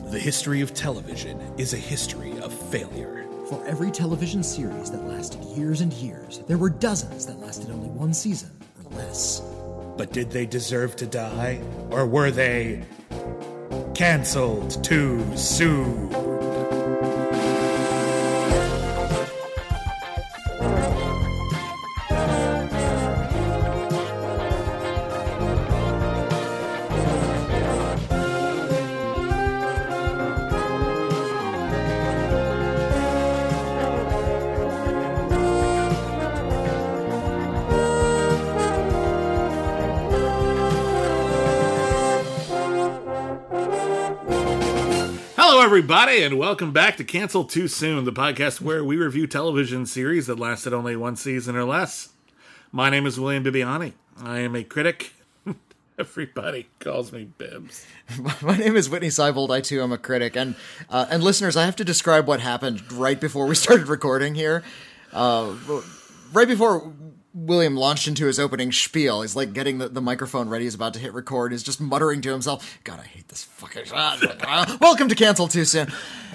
The history of television is a history of failure. For every television series that lasted years and years, there were dozens that lasted only one season or less. But did they deserve to die? Or were they canceled too soon? Hello, everybody, and welcome back to Cancel Too Soon, the podcast where we review television series that lasted only one season or less. My name is William Bibiani. I am a critic. Everybody calls me Bibbs. My name is Whitney Seibold. I too am a critic, and listeners, I have to describe what happened right before we started recording here. Right before William launched into his opening spiel, he's like getting the microphone ready, he's about to hit record, he's just muttering to himself, God, I hate this fucking welcome to Cancel Too Soon.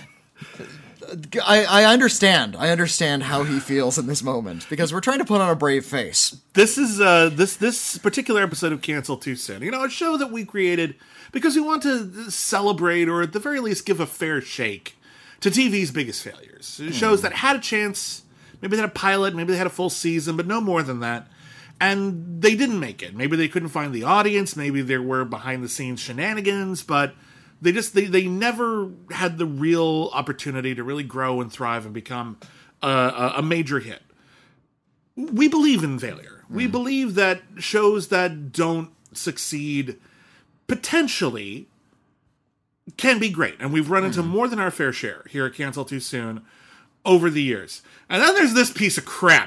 I understand how he feels in this moment, because we're trying to put on a brave face. This is this particular episode of Cancel Too Soon, a show that we created because we want to celebrate, or at the very least give a fair shake to TV's biggest failures. Shows that had a chance. Maybe they had a pilot, maybe they had a full season, but no more than that. And they didn't make it. Maybe they couldn't find the audience, maybe there were behind-the-scenes shenanigans, but they never had the real opportunity to really grow and thrive and become a major hit. We believe in failure. We believe that shows that don't succeed potentially can be great. And we've run into more than our fair share here at Cancel Too Soon over the years. And then there's this piece of crap.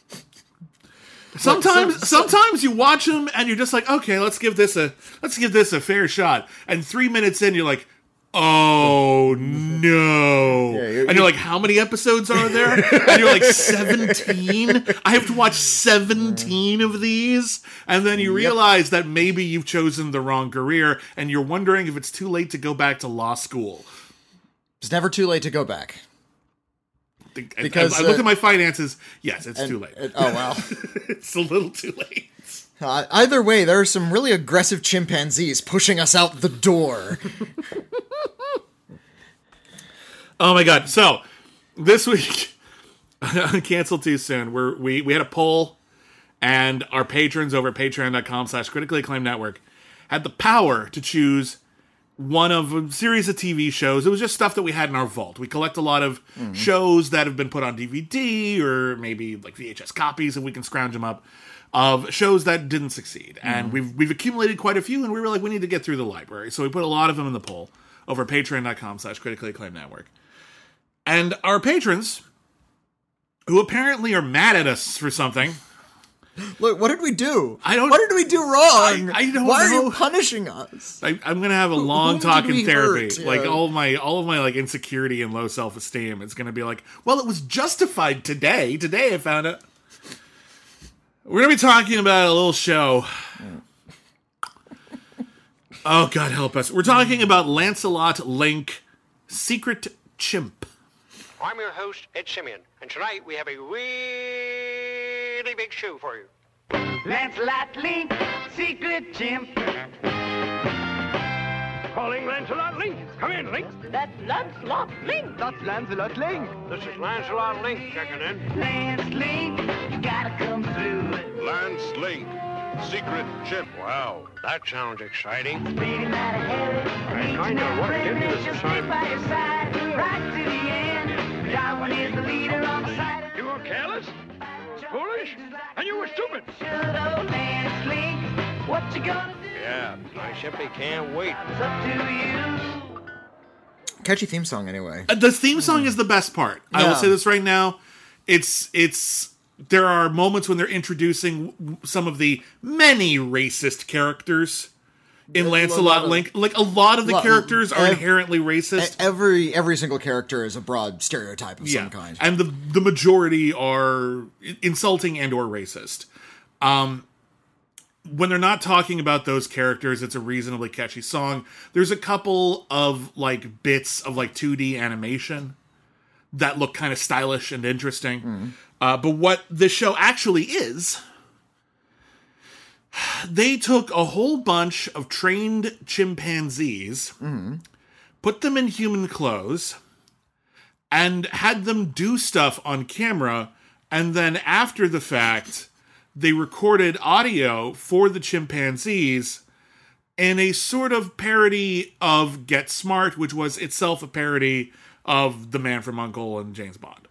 Sometimes you watch them and you're just like, okay, let's give this a fair shot. And 3 minutes in, you're like, oh no. Yeah, and you're like, how many episodes are there? And you're like, 17? I have to watch 17 of these? And then you realize that maybe you've chosen the wrong career and you're wondering if it's too late to go back to law school. It's never too late to go back. Because I looked at my finances. Yes, it's too late. Oh, wow. It's a little too late. Either way, there are some really aggressive chimpanzees pushing us out the door. Oh, my God. So, this week, on Cancel Too Soon, we had a poll, and our patrons over at patreon.com/critically acclaimed network had the power to choose one of a series of TV shows. It was just stuff that we had in our vault. We collect a lot of shows that have been put on DVD or maybe like VHS copies, if we can scrounge them up, of shows that didn't succeed. And we've accumulated quite a few, and we were like, we need to get through the library. So we put a lot of them in the poll over patreon.com/critically acclaimed network. And our patrons, who apparently are mad at us for something. Look, what did we do? What did we do wrong? I don't Why know. Are you punishing us? I'm gonna have a long talk in therapy. Hurt? Like all of my like insecurity and low self-esteem. It's gonna be like, well, it was justified today. Today I found it. We're gonna be talking about a little show. Oh, God help us. We're talking about Lancelot Link, Secret Chimp. I'm your host, Ed Simeon, and tonight we have a really big show for you. Lancelot Link, Secret Chimp. Calling Lancelot Link. Come in, Link. That's Lancelot Link. That's Lancelot Link. This is Lancelot Link checking in. Lance Link, you gotta come through. Lance Link, Secret Chimp. Wow, that sounds exciting. Speedy mighty heavy. I kinda want to give you this assignment. By your side, right to the end. Darwin is the leader on the side. You were careless, foolish, and you were stupid. Lance Link, what you gonna do? Yeah, I simply can't wait. It's up to you. Catchy theme song, anyway. The theme song is the best part. I will say this right now. There are moments when they're introducing some of the many racist characters in Lancelot Link. Like, a lot of the characters are inherently racist. Every single character is a broad stereotype of some kind. And the majority are insulting and or racist. when they're not talking about those characters, it's a reasonably catchy song. There's a couple of like bits of like 2D animation that look kind of stylish and interesting. But what this show actually is, they took a whole bunch of trained chimpanzees, put them in human clothes, and had them do stuff on camera, and then after the fact, they recorded audio for the chimpanzees in a sort of parody of Get Smart, which was itself a parody of The Man from U.N.C.L.E. and James Bond.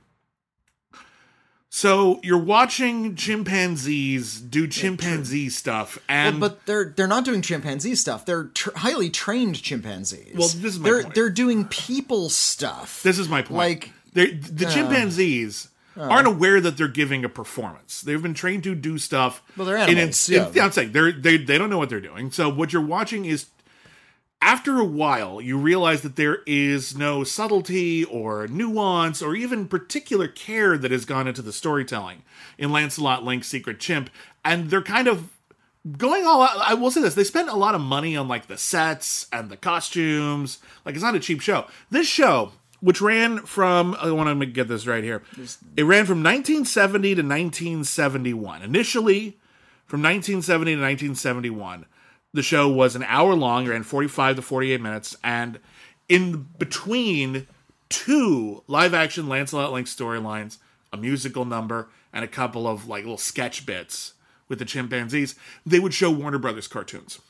So you're watching chimpanzees do chimpanzee stuff, and but they're not doing chimpanzee stuff. They're highly trained chimpanzees. Well, this is my point. They're doing people stuff. This is my point. Like the chimpanzees aren't aware that they're giving a performance. They've been trained to do stuff. Well, they're animals. Yeah, I'm saying they don't know what they're doing. So what you're watching is, after a while, you realize that there is no subtlety or nuance or even particular care that has gone into the storytelling in Lancelot Link's Secret Chimp, and they're kind of going all out. I will say this: they spent a lot of money on like the sets and the costumes. Like, it's not a cheap show. This show, which ran from, I want to get this right here, it ran from 1970 to 1971. Initially, from 1970 to 1971. The show was an hour long, ran 45 to 48 minutes, and in between two live-action Lancelot Link storylines, a musical number, and a couple of like little sketch bits with the chimpanzees, they would show Warner Brothers cartoons.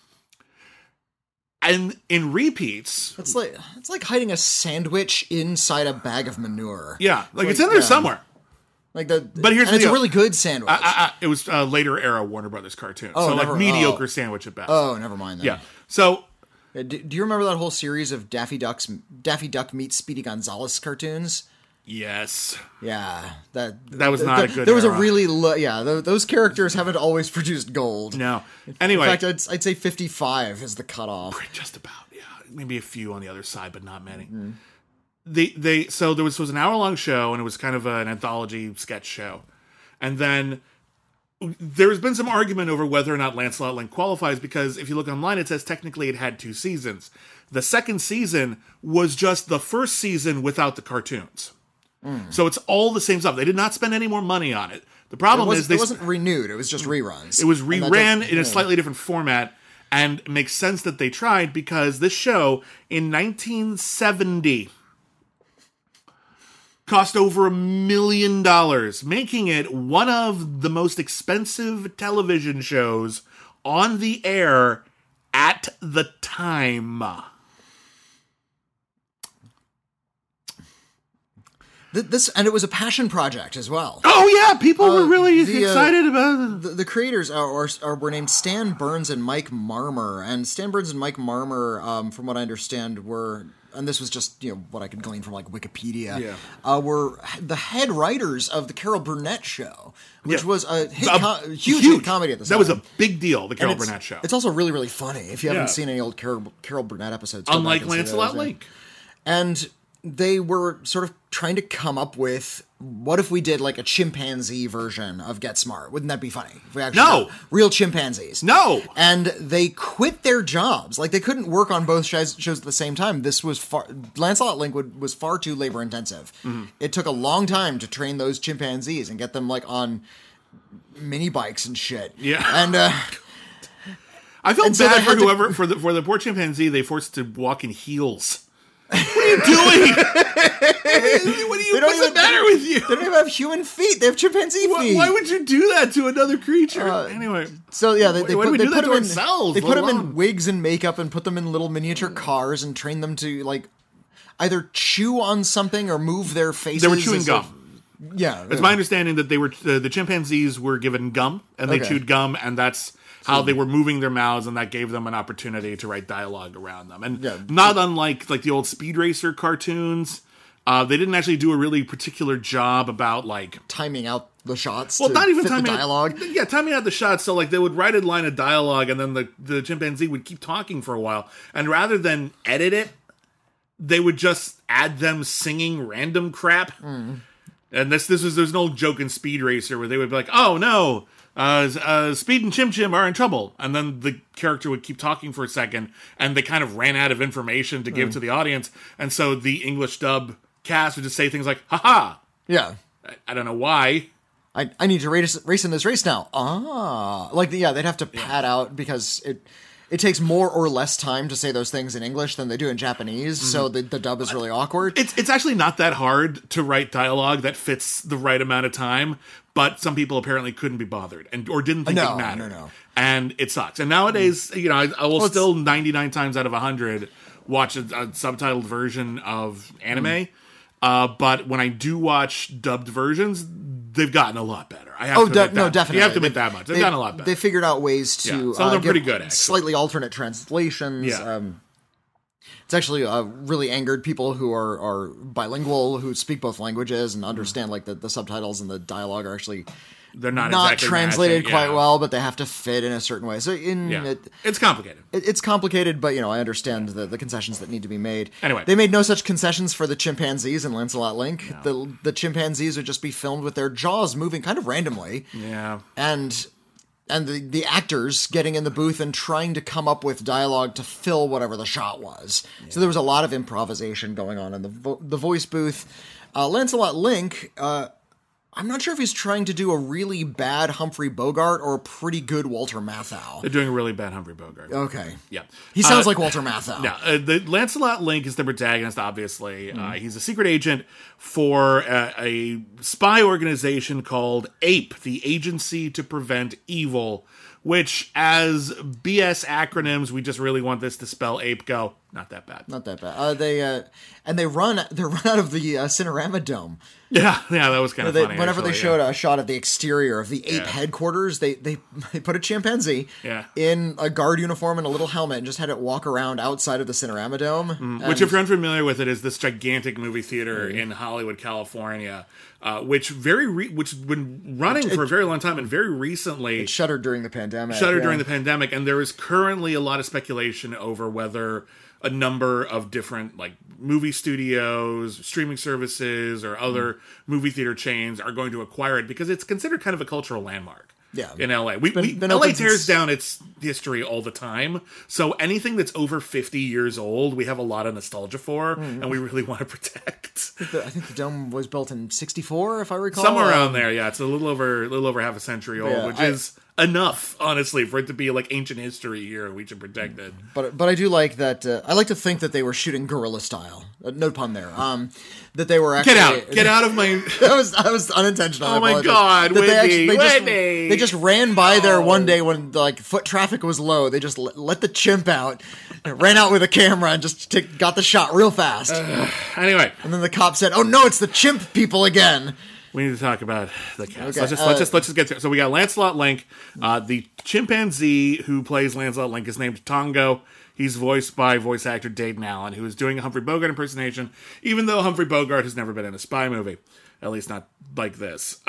And in repeats, it's like hiding a sandwich inside a bag of manure. Yeah, like it's in there somewhere. But here's it's the a really good sandwich. It was later era Warner Brothers cartoon, Oh, so never- like mediocre sandwich at best. Oh, never mind that. Yeah. So Do you remember that whole series of Daffy Duck meets Speedy Gonzales cartoons? yes, Yeah, that was not a good There was a era. really those characters haven't always produced gold. no. In Anyway, fact, I'd say 55 is the cutoff. just about, yeah, maybe a few on the other side, but not many. Mm-hmm. So there was an hour long show, and it was kind of an anthology sketch show, and then there's been some argument over whether or not Lancelot Link qualifies, because if you look online, it says technically it had 2 seasons. The second season was just the first season without the cartoons. So it's all the same stuff. They did not spend any more money on it. The problem is it wasn't renewed. It was just reruns. it was And that reran does- in a slightly different format, and it makes sense that they tried, because this show in 1970 cost over $1 million, making it one of the most expensive television shows on the air at the time. This and it was a passion project as well. Oh yeah, people were really the, excited about it. The creators were named Stan Burns and Mike Marmer, and Stan Burns and Mike Marmer, from what I understand, were, and this was just what I could glean from like Wikipedia, were the head writers of the Carol Burnett Show, which was a huge hit comedy at the time. That was a big deal. The Carol And Burnett Show. It's also really, really funny. If you haven't Yeah. seen any old Carol Burnett episodes, go Unlike back and see Lancelot those. Link. And they were sort of trying to come up with, what if we did like a chimpanzee version of Get Smart? Wouldn't that be funny? If we actually No. got real chimpanzees. No. And they quit their jobs. Like, they couldn't work on both shows at the same time. This was Lancelot Link was far too labor intensive. It took a long time to train those chimpanzees and get them like on mini bikes and shit. Yeah. And I felt And so they bad for had to- whoever for the poor chimpanzee they forced to walk in heels. What are you doing? What's the matter with you? they don't even have human feet. They have chimpanzee feet. Why would you do that to another creature? Anyway, So yeah, they Why do we put do that them to in ourselves, They let put them in alone- wigs and makeup and put them in little miniature cars and train them to like either chew on something or move their faces. they were chewing as gum. Yeah, It's my understanding that they were the chimpanzees were given gum and they Okay. chewed gum, and that's how they were moving their mouths, and that gave them an opportunity to write dialogue around them. And not unlike like the old Speed Racer cartoons, they didn't actually do a really particular job about like timing out the shots. well, to not even fit timing the dialogue. Yeah, timing out the shots. So like they would write a line of dialogue, and then the chimpanzee would keep talking for a while, and rather than edit it, they would just add them singing random crap. And there's an old joke in Speed Racer where they would be like, oh no, Speed and Chim Chim are in trouble. And then the character would keep talking for a second, and they kind of ran out of information to give to the audience. And so the English dub cast would just say things like, haha. Yeah. I don't know why. I need to race in this race now. They'd have to pad out because it takes more or less time to say those things in English than they do in Japanese, so the dub is really awkward. It's actually not that hard to write dialogue that fits the right amount of time, but some people apparently couldn't be bothered or didn't think it mattered. No. And it sucks. And nowadays, I will still 99 times out of 100 watch a subtitled version of anime. But when I do watch dubbed versions, they've gotten a lot better. I have to admit that. Definitely. You have to admit that much. They've gotten a lot better. They figured out ways to some of them pretty good, actually. Slightly alternate translations. Yeah. It's actually really angered people who are bilingual, who speak both languages and understand like the subtitles and the dialogue are actually they're not exactly translated matching, quite well, but they have to fit in a certain way. So it's complicated. It's complicated, but I understand the concessions that need to be made. Anyway, they made no such concessions for the chimpanzees in Lancelot Link. No. The chimpanzees would just be filmed with their jaws moving kind of randomly. Yeah, and the actors getting in the booth and trying to come up with dialogue to fill whatever the shot was. Yeah. So there was a lot of improvisation going on in the voice booth. Lancelot Link. I'm not sure if he's trying to do a really bad Humphrey Bogart or a pretty good Walter Matthau. They're doing a really bad Humphrey Bogart. Okay. Yeah. He sounds like Walter Matthau. No, the Lancelot Link is the protagonist, obviously. He's a secret agent for a spy organization called APE, the Agency to Prevent Evil, which, as BS acronyms, we just really want this to spell ape go. Not that bad. Not that bad. They're run out of the Cinerama Dome. Yeah, that was kind of funny. Whenever they showed a shot of the exterior of the ape headquarters, they put a chimpanzee in a guard uniform and a little helmet and just had it walk around outside of the Cinerama Dome. Which, if you're unfamiliar with it, is this gigantic movie theater in Hollywood, California, which been running for a very long time and very recently it shuttered during the pandemic. During the pandemic, and there is currently a lot of speculation over whether a number of different movie studios, streaming services, or other movie theater chains are going to acquire it because it's considered kind of a cultural landmark. Yeah. In LA. LA tears down its history all the time. So anything that's over 50 years old, we have a lot of nostalgia for, and we really want to protect. I think the Dome was built in 1964, if I recall. Somewhere around there, yeah. It's a little over half a century old, which is enough, honestly, for it to be ancient history here. We should protect it. But I do like that. I like to think that they were shooting guerrilla style. No pun there. That they were actually get out of my. that was unintentional. Oh my God, Whitney! They just ran by there one day when foot traffic was low. They just let the chimp out, ran out with a camera, and just got the shot real fast. Anyway, and then the cop said, "Oh no, it's the chimp people again." We need to talk about the cast. Okay, let's just get to it. So we got Lancelot Link. The chimpanzee who plays Lancelot Link is named Tongo. He's voiced by voice actor Dayton Allen, who is doing a Humphrey Bogart impersonation, even though Humphrey Bogart has never been in a spy movie. At least not like this.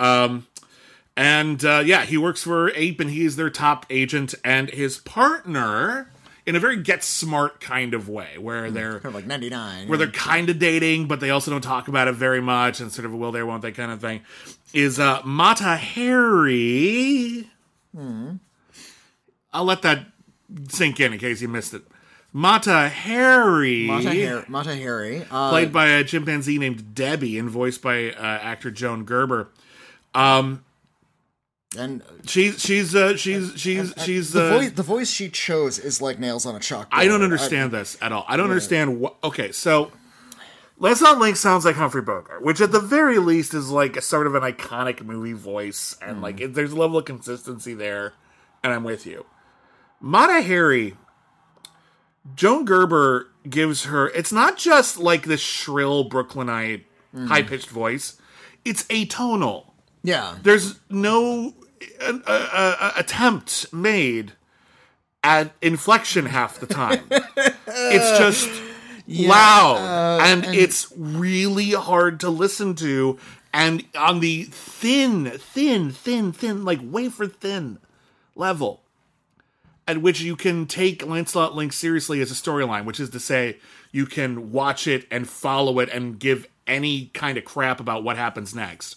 He works for APE, and he's their top agent, and his partner, in a very Get Smart kind of way, where they're kind of like 99, where they're kind of dating, but they also don't talk about it very much, and sort of a will they, won't they kind of thing, is Mata Hari. I'll let that sink in case you missed it. Mata Hari. Played by a chimpanzee named Debbie and voiced by actor Joan Gerber. And she's the voice she chose is like nails on a chalkboard. I don't understand this at all. I don't understand what. Okay, so Lancelot Link sounds like Humphrey Bogart, which at the very least is a sort of an iconic movie voice, and there's a level of consistency there, and I'm with you. Mata Hari, Joan Gerber gives her. It's not just this shrill Brooklynite high-pitched voice. It's atonal. Yeah. There's no attempt made at inflection half the time. It's just loud. And it's really hard to listen to. And on the thin, wafer thin level at which you can take Lancelot Link seriously as a storyline, which is to say, you can watch it and follow it and give any kind of crap about what happens next.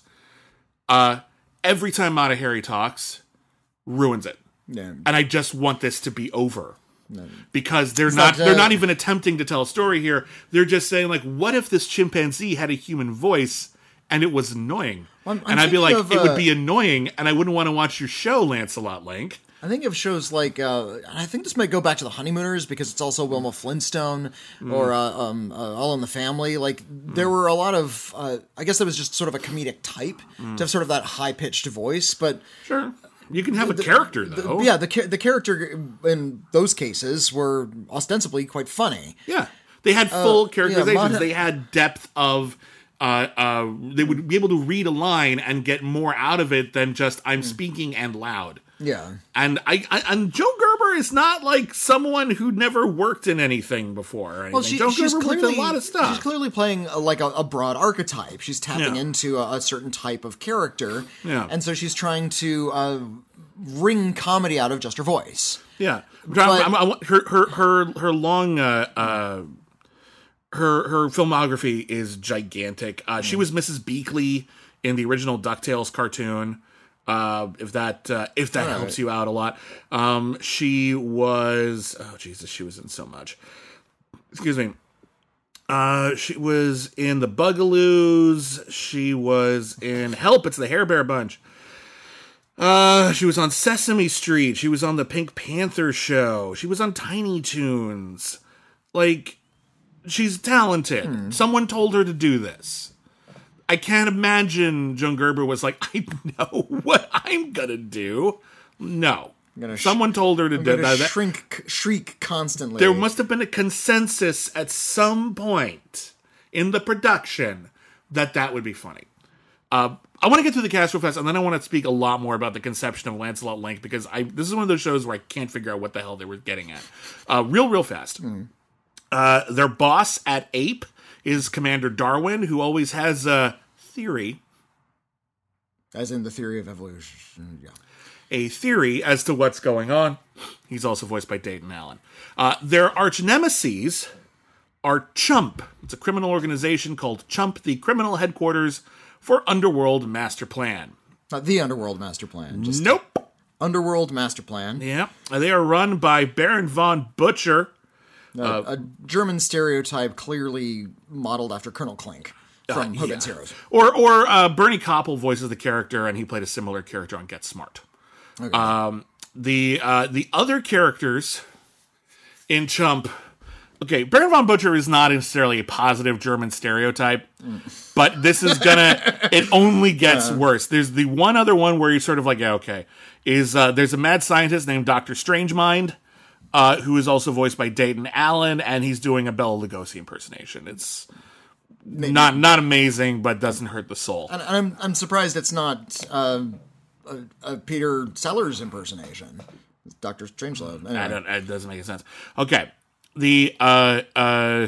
Every time Mata Hari talks, ruins it. Yeah. And I just want this to be over. Because they're not even attempting to tell a story here. They're just saying, like, what if this chimpanzee had a human voice and it was annoying? I'm and I'd be like, thinking of, it would be annoying, and I wouldn't want to watch your show, Lancelot Link. I think of shows like, I think this might go back to The Honeymooners, because it's also Wilma Flintstone, or All in the Family. Like, there were a lot of, I guess that was just sort of a comedic type, to have sort of that high-pitched voice, but... Sure. You can have a character, though. The character in those cases were ostensibly quite funny. Yeah. They had full characterizations. Mata- They had depth of... they would be able to read a line and get more out of it than just, I'm speaking and loud. Yeah. And and Joan Gerber is not like someone who never worked in anything before. Or anything. Well, Joan she's Gerber clearly worked in a lot of stuff. She's clearly playing a broad archetype. She's tapping into a certain type of character, and so she's trying to wring comedy out of just her voice. Yeah, But- her long her filmography is gigantic. She was Mrs. Beakley in the original DuckTales cartoon. If that helps you out a lot. She was she was in so much. Excuse me. She was in the Bugaloos. She was in Help! It's the Hair Bear Bunch. She was on Sesame Street. She was on the Pink Panther show. She was on Tiny Toons. Like, she's talented. Someone told her to do this. I can't imagine Joan Gerber was like, I know what I'm gonna do. No. Someone told her to do that. Shriek constantly. There must have been a consensus at some point in the production that would be funny. I want to get through the cast real fast, and then I want to speak a lot more about the conception of Lancelot Link, because this is one of those shows where I can't figure out what the hell they were getting at. Real fast. Their boss at APE is Commander Darwin, who always has a theory. As in the theory of evolution, yeah. A theory as to what's going on. He's also voiced by Dayton Allen. Their arch nemeses are Chump. It's a criminal organization called Chump, the criminal headquarters for Underworld Master Plan. Not the Underworld Master Plan. Just Nope. Underworld Master Plan. Yeah. They are run by Baron von Butcher. A German stereotype clearly modeled after Colonel Klink from Hogan's Heroes. Or Bernie Koppel voices the character, and he played a similar character on Get Smart. Okay. The other characters in Chump... Okay, Baron von Butcher is not necessarily a positive German stereotype, but this is it only gets worse. There's the one other one where you're sort of like, yeah, okay. There's a mad scientist named Dr. Strangemind, who is also voiced by Dayton Allen, and he's doing a Bela Lugosi impersonation. It's not amazing, but doesn't hurt the soul. And I'm surprised it's not a Peter Sellers impersonation. It's Dr. Strangelove. Anyway. It doesn't make sense. Okay. The Baron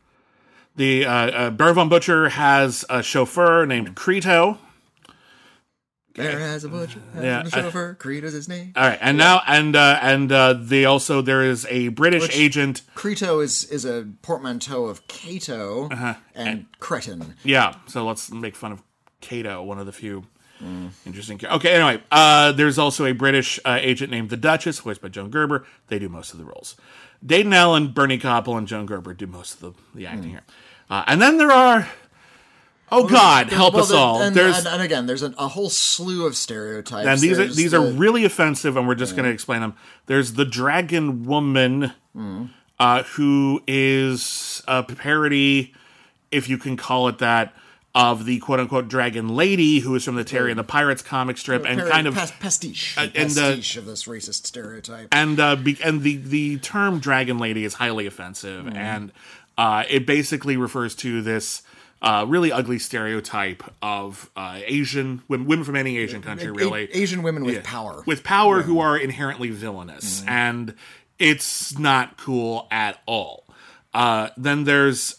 von Butcher has a chauffeur named Creto. There has a butcher, has a chauffeur, Creto's his name. All right, and now there is a British agent. Creto is a portmanteau of Cato and cretin. Yeah, so let's make fun of Cato, one of the few interesting. Okay, anyway, there's also a British agent named the Duchess, voiced by Joan Gerber. They do most of the roles. Dayton Allen, Bernie Koppel, and Joan Gerber do most of the acting here. And then there are... help us all. And again, there's a whole slew of stereotypes. And these are really offensive, and we're just going to explain them. There's the Dragon Woman, who is a parody, if you can call it that, of the quote-unquote Dragon Lady, who is from the Terry and the Pirates comic strip, and kind of pastiche of this racist stereotype. And the term Dragon Lady is highly offensive, and it basically refers to this really ugly stereotype of Asian women from any Asian country, really Asian women with power, who are inherently villainous, and it's not cool at all. Then there's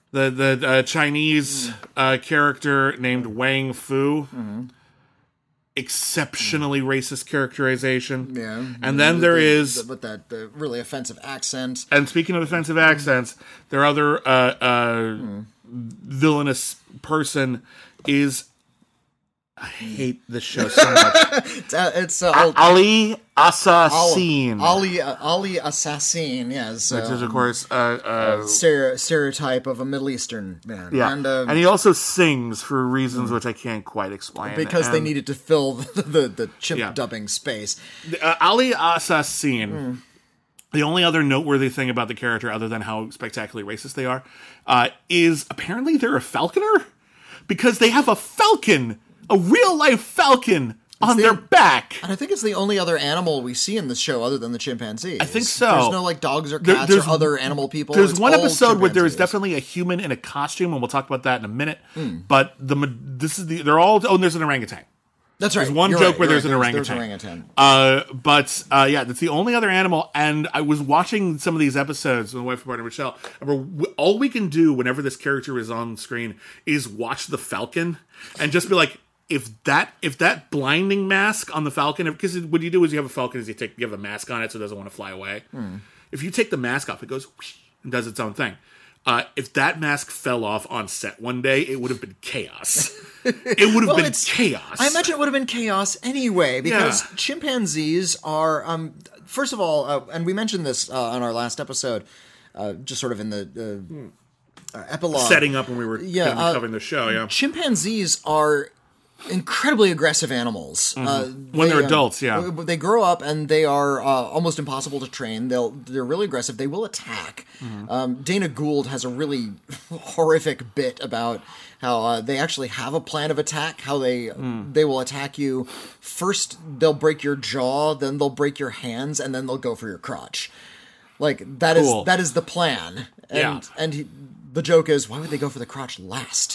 the Chinese character named Wang Fu. exceptionally racist characterization. Yeah. And then there is... With that the really offensive accent. And speaking of offensive accents, their other villainous person is... I hate this show so much. It's Ali Assassin. Ali Assassin, yes. Which is, of course, stereotype of a Middle Eastern man. yeah. And he also sings for reasons which I can't quite explain. because they And, needed to fill the chimp dubbing space. Ali Assassin, the only other noteworthy thing about the character, other than how spectacularly racist they are, is apparently they're a falconer. Because they have a falcon, a real-life falcon, on their back. And I think it's the only other animal we see in this show other than the chimpanzees. I think so. There's no like dogs or cats or other animal people. There's It's one all episode where there is chimpanzees. definitely a human in a costume, and we'll talk about that in a minute. But they're all. Oh, and there's an orangutan. That's right. There's one You're joke right, where you're there's an right. orangutan. There's an orangutan. Yeah, that's the only other animal. And I was watching some of these episodes with my wife and partner Michelle. And all we can do whenever this character is on screen is watch the falcon and just be like, if that blinding mask on the falcon, because what you do is you have a falcon, is you have a mask on it so it doesn't want to fly away. If you take the mask off, it goes whoosh and does its own thing. If that mask fell off on set one day, it would have been chaos. It would have been chaos. I imagine it would have been chaos anyway, because chimpanzees are, first of all, and we mentioned this on our last episode, just sort of in the epilogue. Setting up when we were gonna be covering the show, yeah. Chimpanzees are incredibly aggressive animals. When they're adults, yeah. They grow up and they are almost impossible to train. They're really aggressive. They will attack. Dana Gould has a really horrific bit about how they actually have a plan of attack, how they will attack you. First, they'll break your jaw, then they'll break your hands, and then they'll go for your crotch. Like, that is the plan. And the joke is, why would they go for the crotch last?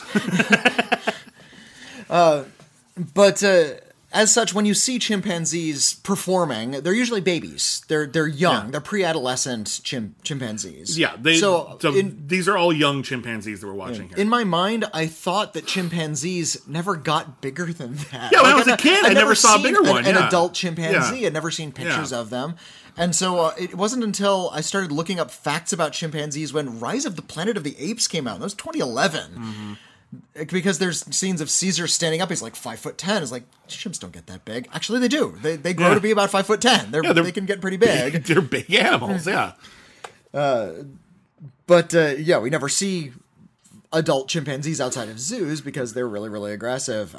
But as such, when you see chimpanzees performing, they're usually babies. They're young. They're pre-adolescent chimpanzees. Yeah, these are all young chimpanzees that we're watching here. In my mind, I thought that chimpanzees never got bigger than that. Yeah, when I was a kid, I never saw a bigger one. An yeah. adult chimpanzee. Yeah. I'd never seen pictures of them. And so it wasn't until I started looking up facts about chimpanzees when Rise of the Planet of the Apes came out. That was 2011. Because there's scenes of Caesar standing up. He's like 5'10". It's like, chimps don't get that big. Actually, they do. They grow to be about 5'10". They can get pretty big. They're big animals, yeah. But we never see adult chimpanzees outside of zoos because they're really, really aggressive.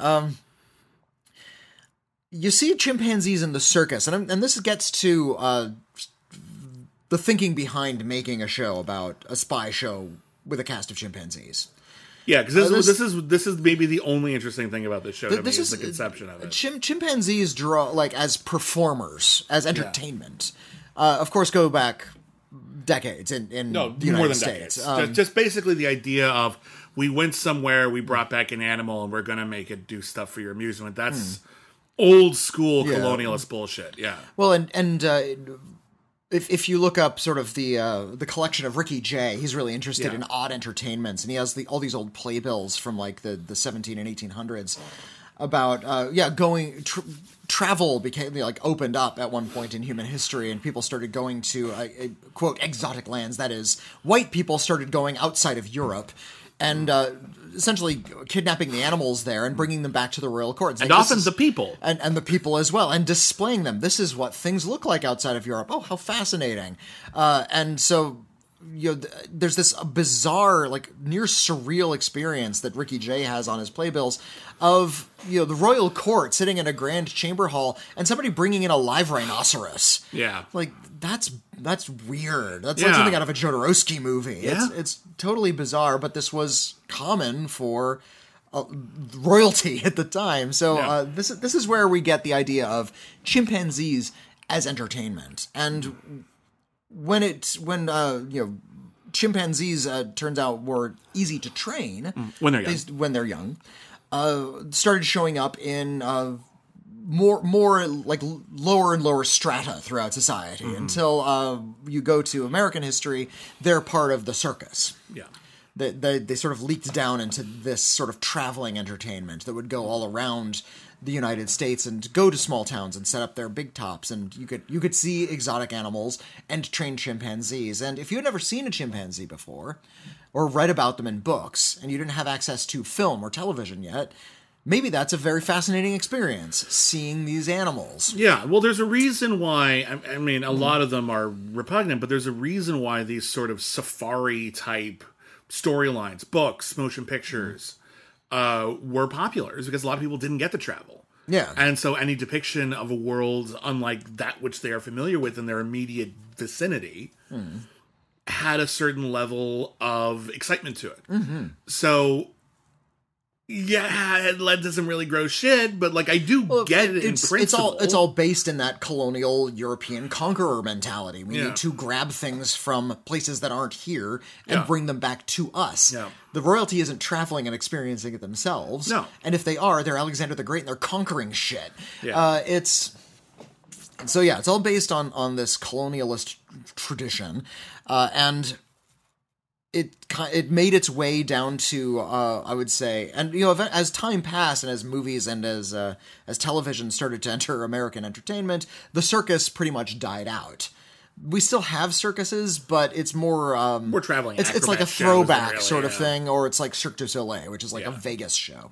You see chimpanzees in the circus, and this gets to the thinking behind making a show about a spy show with a cast of chimpanzees. Yeah, because this is maybe the only interesting thing about this show to me is the conception of it. Chimpanzees draw as performers, as entertainment. Of course, go back decades in the United more than States. Decades. Just basically the idea of we went somewhere, we brought back an animal, and we're gonna make it do stuff for your amusement. That's old school colonialist bullshit. Yeah. Well, and if you look up sort of the collection of Ricky Jay, he's really interested in odd entertainments, and he has all these old playbills from like the 17 and 1800s about travel became opened up at one point in human history, and people started going to quote exotic lands. That is, white people started going outside of Europe and essentially kidnapping the animals there and bringing them back to the royal courts. And often the people. And the people as well, and displaying them. This is what things look like outside of Europe. Oh, how fascinating. And so, there's this bizarre, near surreal experience that Ricky Jay has on his playbills of, the royal court sitting in a grand chamber hall and somebody bringing in a live rhinoceros. Yeah. That's weird. That's like something out of a Jodorowsky movie. Yeah. It's totally bizarre, but this was common for royalty at the time. So this is where we get the idea of chimpanzees as entertainment. And when chimpanzees turns out were easy to train when they're young, started showing up in more lower and lower strata throughout society until you go to American history, they're part of the circus. Yeah. They sort of leaked down into this sort of traveling entertainment that would go all around the United States and go to small towns and set up their big tops, and you could see exotic animals and trained chimpanzees. And if you had never seen a chimpanzee before, or read about them in books, and you didn't have access to film or television yet, maybe that's a very fascinating experience, seeing these animals. Yeah, well, there's a reason why, I mean, a lot of them are repugnant, but there's a reason why these sort of safari-type storylines, books, motion pictures, were popular. Is because a lot of people didn't get to travel. Yeah. And so any depiction of a world unlike that which they are familiar with in their immediate vicinity had a certain level of excitement to it. Mm-hmm. So... yeah, it doesn't really grow shit, but like I do get it in principle. It's all based in that colonial European conqueror mentality. We need to grab things from places that aren't here and bring them back to us. Yeah. The royalty isn't traveling and experiencing it themselves. No. And if they are, they're Alexander the Great and they're conquering shit. Yeah. It's all based on this colonialist tradition, and it made its way down to I would say, and as time passed and as movies and as television started to enter American entertainment, the circus pretty much died out. We still have circuses, but it's more we're traveling. It's like a throwback sort of thing, or it's like Cirque du Soleil, which is like a Vegas show.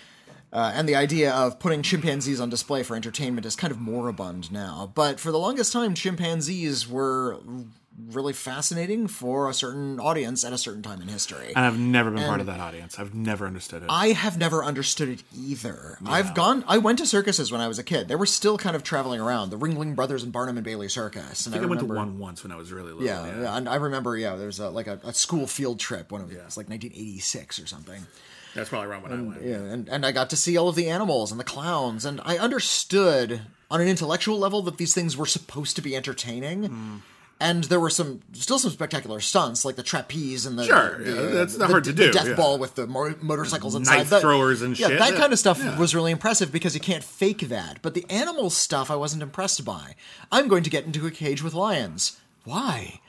And the idea of putting chimpanzees on display for entertainment is kind of moribund now. But for the longest time, chimpanzees were really fascinating for a certain audience at a certain time in history. And I've never been part of that audience. I've never understood it. I have never understood it either. Yeah. I went to circuses when I was a kid. They were still kind of traveling around. The Ringling Brothers and Barnum and Bailey Circus. And I went to one once when I was really little. Yeah. And I remember, there was a school field trip when it was like 1986 or something. That's probably around when I went. Yeah, and I got to see all of the animals and the clowns, and I understood on an intellectual level that these things were supposed to be entertaining. And there were still some spectacular stunts, like the trapeze and that's not hard to do. The death ball with the motorcycles inside. Knife throwers and shit. That kind of stuff was really impressive because you can't fake that. But the animal stuff I wasn't impressed by. I'm going to get into a cage with lions. Why?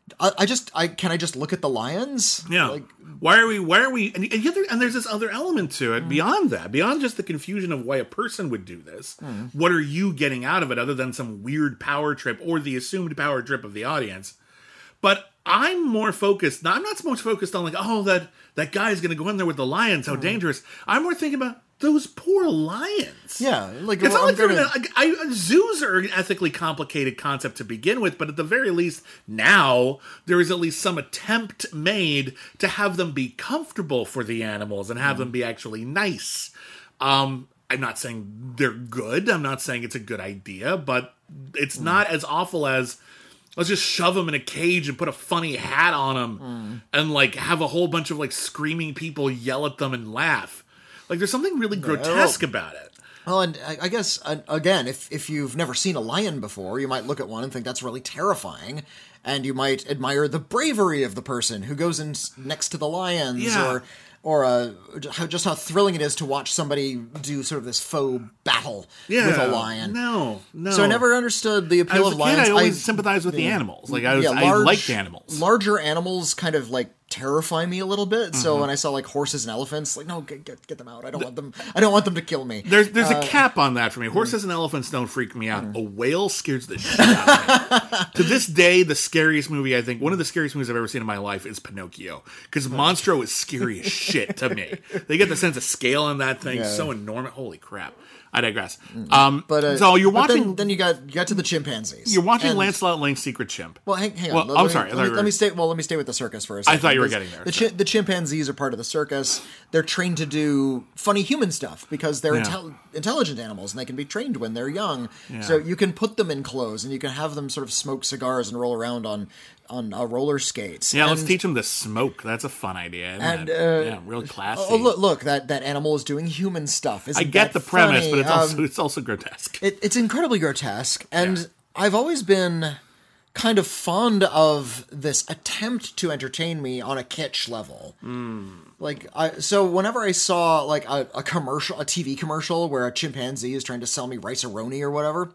Can I just look at the lions? Yeah. Like, why are we? And there's this other element to it beyond that, beyond just the confusion of why a person would do this. What are you getting out of it other than some weird power trip or the assumed power trip of the audience? But I'm more focused. I'm not so much focused on that guy's going to go in there with the lions. How dangerous! I'm more thinking about those poor lions. Yeah, like it's not like zoos are an ethically complicated concept to begin with, but at the very least, now there is at least some attempt made to have them be comfortable for the animals and have them be actually nice. I'm not saying they're good. I'm not saying it's a good idea, but it's not as awful as let's just shove them in a cage and put a funny hat on them and like have a whole bunch of like screaming people yell at them and laugh. Like, there's something really grotesque about it. Well, and I guess, again, if you've never seen a lion before, you might look at one and think that's really terrifying, and you might admire the bravery of the person who goes in next to the lions, or just how thrilling it is to watch somebody do sort of this faux battle with a lion. No. So I never understood the appeal of lions. I always sympathized with the animals. Like, I liked animals. Larger animals kind of, like, terrify me a little bit. So when I saw like horses and elephants, like, no, get them out. I don't want them to kill me. There's a cap on that for me. Horses and elephants don't freak me out. A whale scares the shit out of me. To this day, the scariest movie, I think, one of the scariest movies I've ever seen in my life is Pinocchio. Because Monstro is scary as shit to me. They get the sense of scale in that thing so enormous. Holy crap. I digress. So you're watching. Then you got to the chimpanzees. You're watching Lancelot Lane's Secret Chimp. Well, hang on. Well, I'm sorry. Let me stay with the circus for a second. I thought you were getting there. The chimpanzees are part of the circus. They're trained to do funny human stuff because they're intelligent animals and they can be trained when they're young. Yeah. So you can put them in clothes and you can have them sort of smoke cigars and roll around on roller skates. Yeah, let's teach them to smoke. That's a fun idea. Really classy. Oh, look, that animal is doing human stuff. I get the premise, but it's also grotesque. It's incredibly grotesque, and I've always been kind of fond of this attempt to entertain me on a kitsch level. So whenever I saw like a TV commercial where a chimpanzee is trying to sell me rice-a-roni or whatever,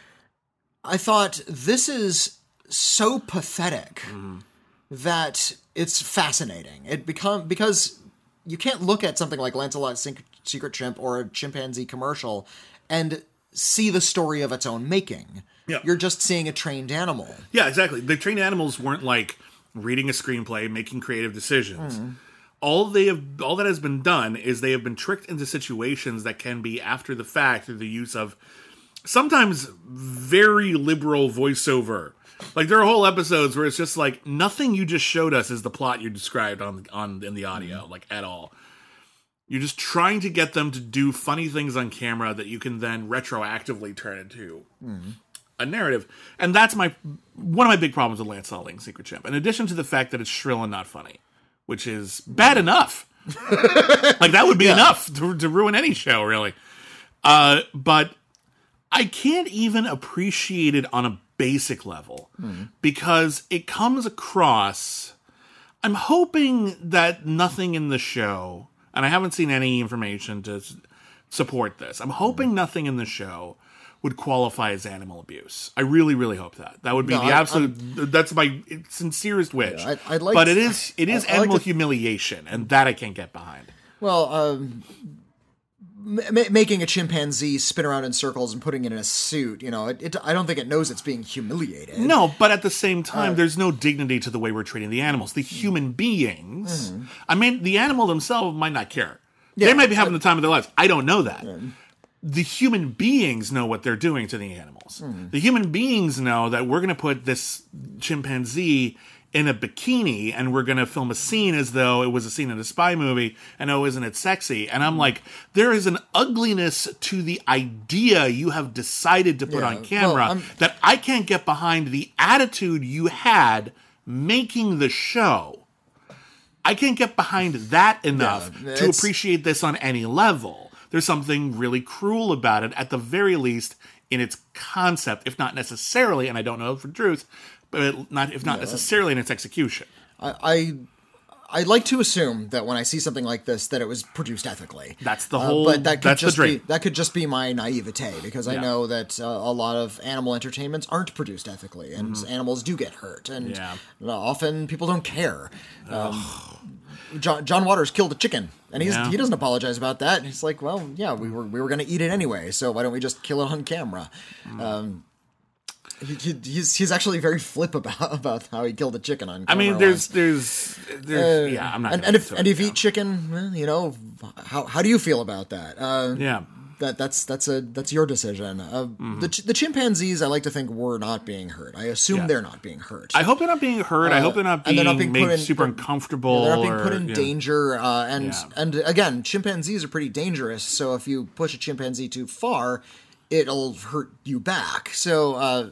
I thought, this is so pathetic that it's fascinating. Because you can't look at something like Lancelot's Secret Chimp or a chimpanzee commercial and see the story of its own making. Yeah. You're just seeing a trained animal. Yeah, exactly. The trained animals weren't like reading a screenplay, making creative decisions. All that has been done is they have been tricked into situations that can be after the fact through the use of sometimes very liberal voiceover. Like there are whole episodes where it's just like nothing you just showed us is the plot you described in the audio, like at all. You're just trying to get them to do funny things on camera that you can then retroactively turn into a narrative. And that's one of my big problems with Lancelot Secret Chimp. In addition to the fact that it's shrill and not funny, which is bad enough. Like that would be enough to ruin any show, really. But I can't even appreciate it on a basic level because it comes across. I'm hoping that nothing in the show, and I haven't seen any information to support this. I'm hoping nothing in the show would qualify as animal abuse. I really, really hope that. That would be that's my sincerest wish. Yeah, I'd like but to, it is animal humiliation, and that I can't get behind. Well, making a chimpanzee spin around in circles and putting it in a suit, I don't think it knows it's being humiliated. No, but at the same time, there's no dignity to the way we're treating the animals. The human beings, I mean, the animal themselves might not care. Yeah, they might be having the time of their lives. I don't know that. The human beings know what they're doing to the animals. The human beings know that we're going to put this chimpanzee in a bikini and we're going to film a scene as though it was a scene in a spy movie and oh, isn't it sexy? And I'm like, there is an ugliness to the idea you have decided to put on camera that I can't get behind the attitude you had making the show. I can't get behind that enough to appreciate this on any level. There's something really cruel about it, at the very least, in its concept, if not necessarily, and I don't know for truth, but if not necessarily in its execution. I'd like to assume that when I see something like this, that it was produced ethically. That's the whole. But that could that's the dream. that could just be my naivete, because I know that a lot of animal entertainments aren't produced ethically, and animals do get hurt, and often people don't care. John Waters killed a chicken, and he doesn't apologize about that. He's like, well, yeah, we were going to eat it anyway, so why don't we just kill it on camera? He's actually very flip about how he killed a chicken on camera. I mean, there's I'm not. And if you eat chicken, well, how do you feel about that? That's your decision. The chimpanzees, I like to think, were not being hurt. I assume they're not being hurt. I hope they're not being hurt. I hope they're not being made super uncomfortable. They're not being put in danger. And again, chimpanzees are pretty dangerous. So if you push a chimpanzee too far, it'll hurt you back. So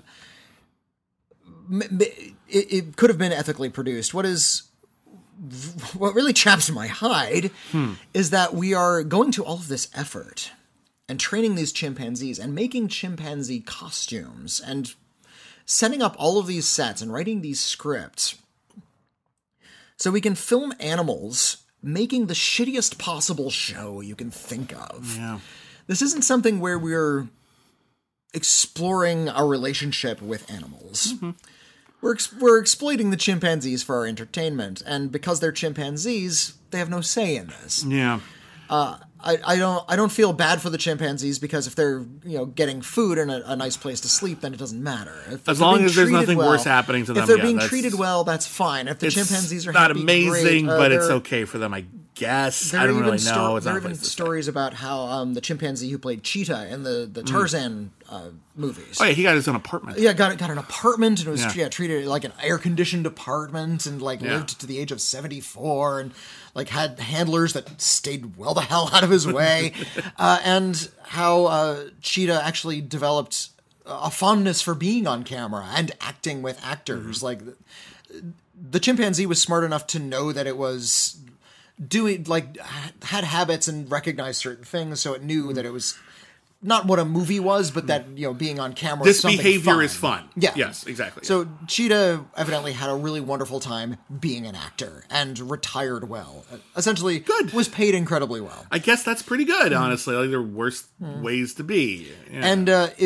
it could have been ethically produced. What really chaps my hide is that we are going to all of this effort and training these chimpanzees and making chimpanzee costumes and setting up all of these sets and writing these scripts so we can film animals making the shittiest possible show you can think of. Yeah. This isn't something where we're exploring our relationship with animals. We're exploiting the chimpanzees for our entertainment, and because they're chimpanzees, they have no say in this. Yeah. I don't feel bad for the chimpanzees, because if they're getting food and a nice place to sleep, then it doesn't matter. As long as there's nothing worse happening to them. If they're being treated well, that's fine. If the chimpanzees are not happy, amazing, great. but it's okay for them, I guess. I don't really know. There are even stories about how the chimpanzee who played Cheetah in the Tarzan movies. Oh yeah, he got his own apartment. Yeah, got an apartment, and it was treated like an air conditioned apartment, and lived to the age of 74, and had handlers that stayed well the hell out of his way, and how Cheetah actually developed a fondness for being on camera and acting with actors. The chimpanzee was smart enough to know that it was doing had habits and recognized certain things, so it knew that it was not what a movie was, but that being on camera. This behavior is fun. Yeah. Yes, exactly. So Cheetah evidently had a really wonderful time being an actor and retired well. Essentially, was paid incredibly well. I guess that's pretty good, honestly. There are worse ways to be. Yeah. And if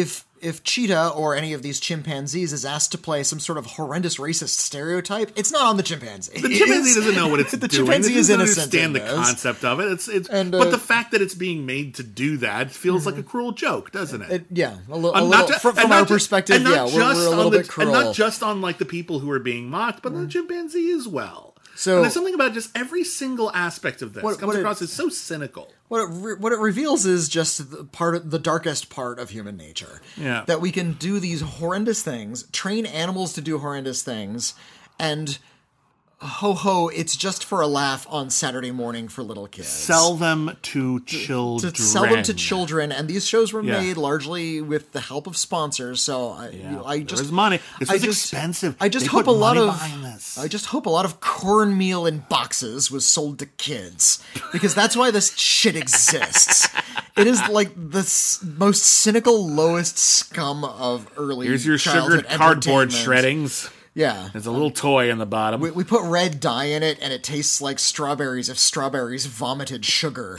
if Cheetah or any of these chimpanzees is asked to play some sort of horrendous racist stereotype, it's not on the chimpanzee. The chimpanzee doesn't know what it's the doing. chimpanzee It is doesn't innocent. understand the concept of it. But the fact that it's being made to do that feels like a cruel joke, doesn't it? A little from our perspective, we're a little bit cruel. And not just on like the people who are being mocked, but the chimpanzee as well. So and there's something about just every single aspect of this comes across as so cynical. What it reveals is just the darkest part of human nature. Yeah. That we can do these horrendous things, train animals to do horrendous things, and it's just for a laugh on Saturday morning for little kids. Sell them to children. To sell them to children, and these shows were made largely with the help of sponsors. So there's money. This is expensive. I just hope a lot of cornmeal in boxes was sold to kids, because that's why this shit exists. It is like the most cynical, lowest scum of early. Here's your childhood sugared cardboard entertainment. shreddings. Yeah. There's a little toy in the bottom. We put red dye in it, and it tastes like strawberries if strawberries vomited sugar.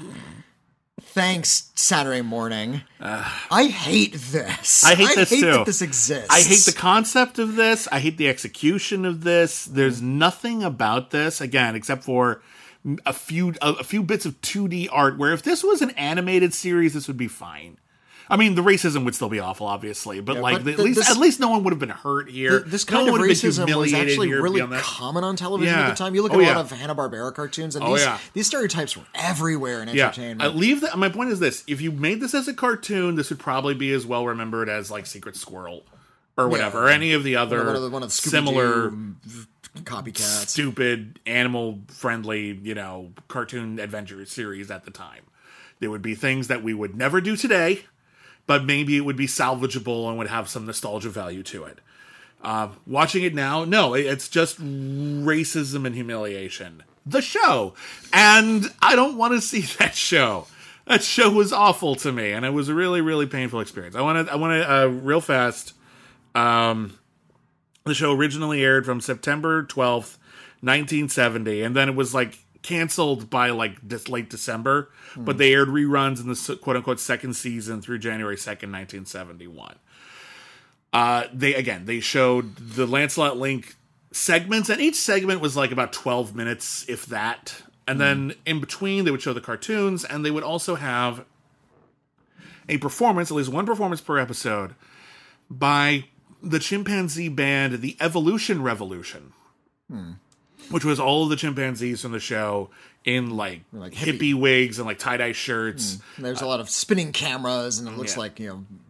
Thanks, Saturday morning. I hate this. I hate this too. That this exists. I hate the concept of this. I hate the execution of this. There's nothing about this, again, except for a few bits of 2D art, where if this was an animated series, this would be fine. I mean, the racism would still be awful, obviously, but at least no one would have been hurt here. This kind of racism was actually really common on television at the time. You look at a lot of Hanna-Barbera cartoons, and these stereotypes were everywhere in entertainment. My point is this: if you made this as a cartoon, this would probably be as well remembered as like Secret Squirrel or whatever, or any of the other one of the similar copycats, stupid animal-friendly, cartoon adventure series at the time. There would be things that we would never do today. But maybe it would be salvageable and would have some nostalgia value to it. Watching it now, no, it's just racism and humiliation. The show. And I don't want to see that show. That show was awful to me, and it was a really, really painful experience. I want to real fast. The show originally aired from September 12th, 1970, and then it was like canceled by like this late December, but they aired reruns in the quote-unquote second season through January 2nd, 1971. They showed the Lancelot Link segments, and each segment was like about 12 minutes, if that. And then in between, they would show the cartoons, and they would also have a performance, at least one performance per episode, by the chimpanzee band The Evolution Revolution. Which was all of the chimpanzees from the show in like hippie wigs and like tie-dye shirts. There's a lot of spinning cameras, and it looks like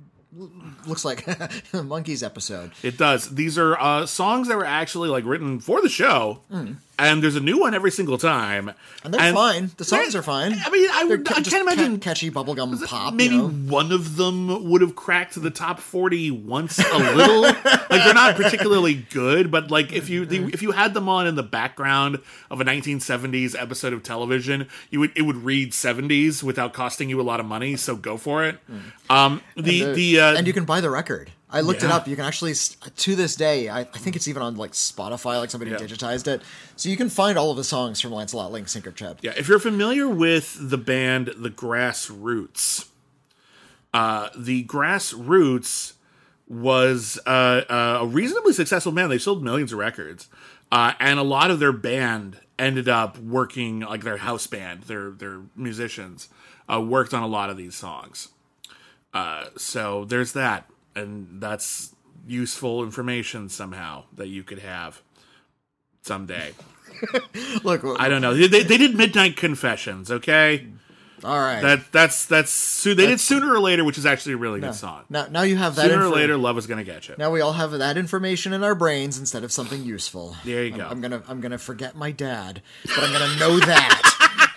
a Monkeys episode. It does. These are songs that were actually like written for the show, and there's a new one every single time. And they're fine. The songs are fine. I mean, I can't imagine catchy bubblegum pop. Maybe one of them would have cracked the top 40 once a little. Like they're not particularly good, but like if you had them on in the background of a 1970s episode of television, it would read 70s without costing you a lot of money. So go for it. And you can buy the record. I looked it up. You can actually, to this day, I think it's even on like Spotify, like somebody digitized it. So you can find all of the songs from Lancelot Link Sync Trip. Yeah, if you're familiar with the band The Grassroots, The Grassroots was a reasonably successful band. They sold millions of records. And a lot of their band ended up working, like their house band, their musicians, worked on a lot of these songs. So there's that. And that's useful information somehow that you could have someday. Look, I don't know. They did Midnight Confessions, okay? All right. That's they did Sooner or Later, which is actually a really good song. Now you have that. Sooner or Later, Love Is Gonna Get You. Now we all have that information in our brains instead of something useful. There you go. I'm gonna forget my dad, but I'm gonna know that.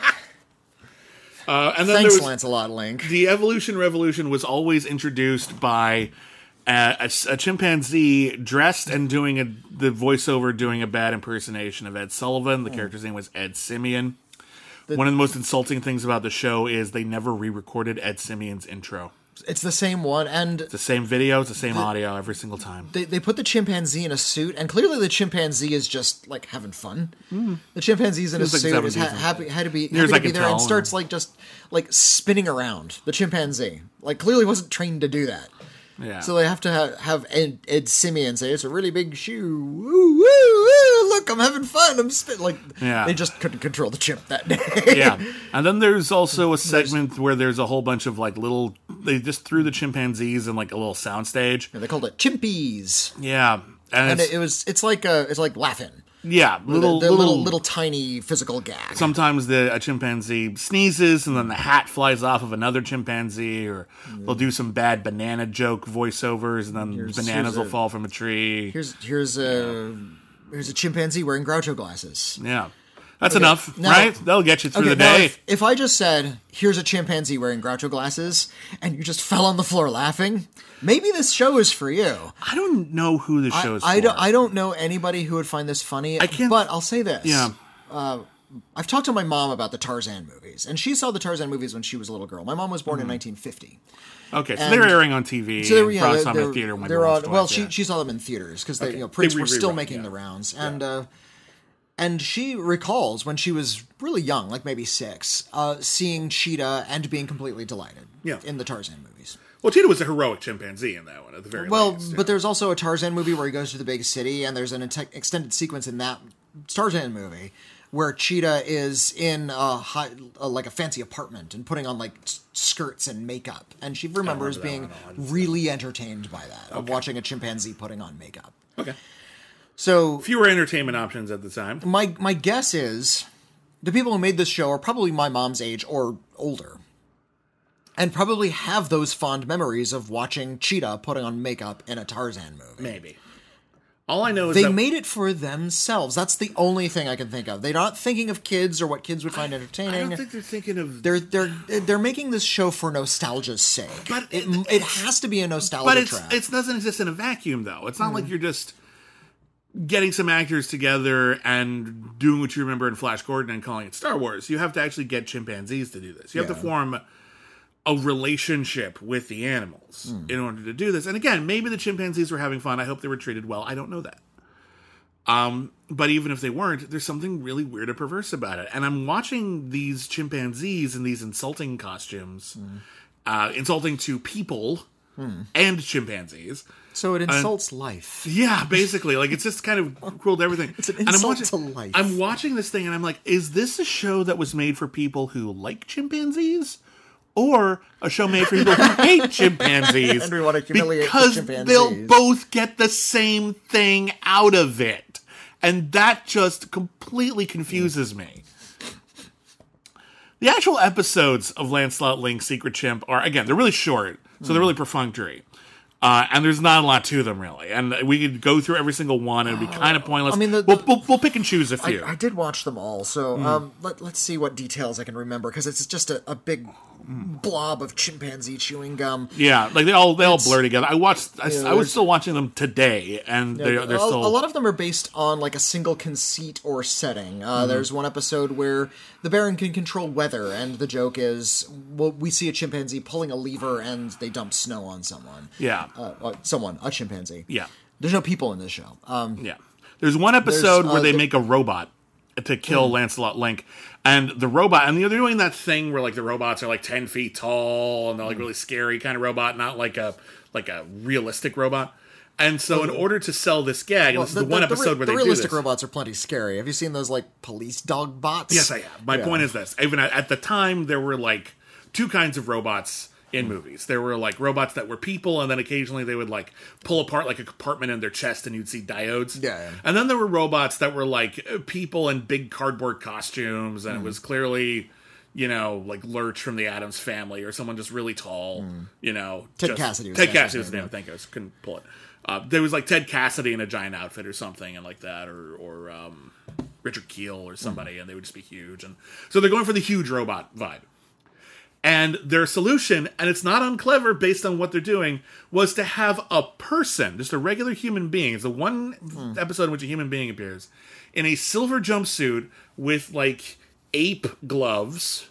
And then Thanks, Lancelot Link. The Evolution Revolution was always introduced by a chimpanzee dressed and doing the voiceover, doing a bad impersonation of Ed Sullivan. The character's name was Ed Simeon. One of the most insulting things about the show is they never re-recorded Ed Simeon's intro. It's the same one, and it's the same video, it's the same audio every single time. They put the chimpanzee in a suit, and clearly the chimpanzee is just like having fun. The chimpanzee's in a suit, is happy to be there, and starts like just like spinning around. The chimpanzee clearly wasn't trained to do that. Yeah. So they have to have Ed Simeon say, it's a really big shoe. Woo, woo, woo, look, I'm having fun. I'm spitting. Like, Yeah. they just couldn't control the chimp that day. Yeah. And then there's also a segment where there's a whole bunch of like little, they just threw the chimpanzees in like a little soundstage. They called it chimpies. Yeah. And it's like laughing. yeah, Little tiny physical gag. Sometimes a chimpanzee sneezes and then the hat flies off of another chimpanzee, or they'll do some bad banana joke voiceovers and then bananas will fall from a tree. Here's a chimpanzee wearing Groucho glasses. Yeah. That's enough, Now- right? That'll get you through the now day. if I just said, here's a chimpanzee wearing Groucho glasses, and you just fell on the floor laughing, maybe this show is for you. I don't know who the show's for. I don't know anybody who would find this funny, but I'll say this. Yeah. I've talked to my mom about the Tarzan movies, and she saw the Tarzan movies when she was a little girl. My mom was born in 1950. Okay, so they were airing on TV. So and probably saw them in theater when they were on. Well, she saw them in theaters because prints were still making the rounds, and she recalls when she was really young, like maybe 6, seeing Cheetah and being completely delighted in the Tarzan movies. Well, Cheetah was a heroic chimpanzee in that one at the very least. But there's also a Tarzan movie where he goes to the big city, and there's an extended sequence in that Tarzan movie where Cheetah is in like a fancy apartment and putting on like skirts and makeup, and she remembers being really entertained by that, of watching a chimpanzee putting on makeup. Okay. So Fewer entertainment options at the time. my guess is the people who made this show are probably my mom's age or older, and probably have those fond memories of watching Cheetah putting on makeup in a Tarzan movie. Maybe. All I know is They that made it for themselves. That's the only thing I can think of. They're not thinking of kids or what kids would find entertaining. I don't think they're thinking of. They're making this show for nostalgia's sake. But it has to be a nostalgia But trap. it doesn't exist in a vacuum, though. It's not like you're just getting some actors together and doing what you remember in Flash Gordon and calling it Star Wars. You have to actually get chimpanzees to do this. You have to form a relationship with the animals in order to do this. And again, maybe the chimpanzees were having fun. I hope they were treated well. I don't know that. But even if they weren't, there's something really weird or perverse about it. And I'm watching these chimpanzees in these insulting costumes, insulting to people and chimpanzees. So it insults life. Yeah, basically. Like, it's just kind of cruel to everything. It's an insult to life. I'm watching this thing and I'm like, is this a show that was made for people who like chimpanzees? Or a show made for people who hate chimpanzees? And we want to humiliate the because chimpanzees. they'll both get the same thing out of it. And that just completely confuses me. The actual episodes of Lancelot Link Secret Chimp are, again, they're really short, so they're really perfunctory. And there's not a lot to them, really. And we could go through every single one, and it'd be kind of pointless. I mean, we'll pick and choose a few. I did watch them all, so let's see what details I can remember, because it's just a big blob of chimpanzee chewing gum. Yeah, like they all blur together. I was still watching them today, and they're still a lot of them are based on like a single conceit or setting. There's one episode where the Baron can control weather, and the joke is, well, we see a chimpanzee pulling a lever, and they dump snow on someone. Yeah, a chimpanzee. Yeah, there's no people in this show. Yeah, there's one episode where they make a robot to kill Lancelot Link. And the robot, and they're doing that thing where like the robots are like 10 feet tall and they're like really scary kind of robot, not like a realistic robot. And so in order to sell this gag, and this is the one episode where they do this. The realistic robots are plenty scary. Have you seen those like police dog bots? Yes, I have. My point is this. Even at the time, there were like two kinds of robots in movies. There were like robots that were people, and then occasionally they would like pull apart like a compartment in their chest and you'd see diodes. Yeah. And then there were robots that were like people in big cardboard costumes, and it was clearly, like Lurch from the Addams Family or someone just really tall, Ted Cassidy was his name. Thank you. I couldn't pull it. There was like Ted Cassidy in a giant outfit or something and like that, or Richard Kiel or somebody, and they would just be huge. And so they're going for the huge robot vibe. And their solution, and it's not unclever based on what they're doing, was to have a person, just a regular human being. It's the one episode in which a human being appears in a silver jumpsuit with like ape gloves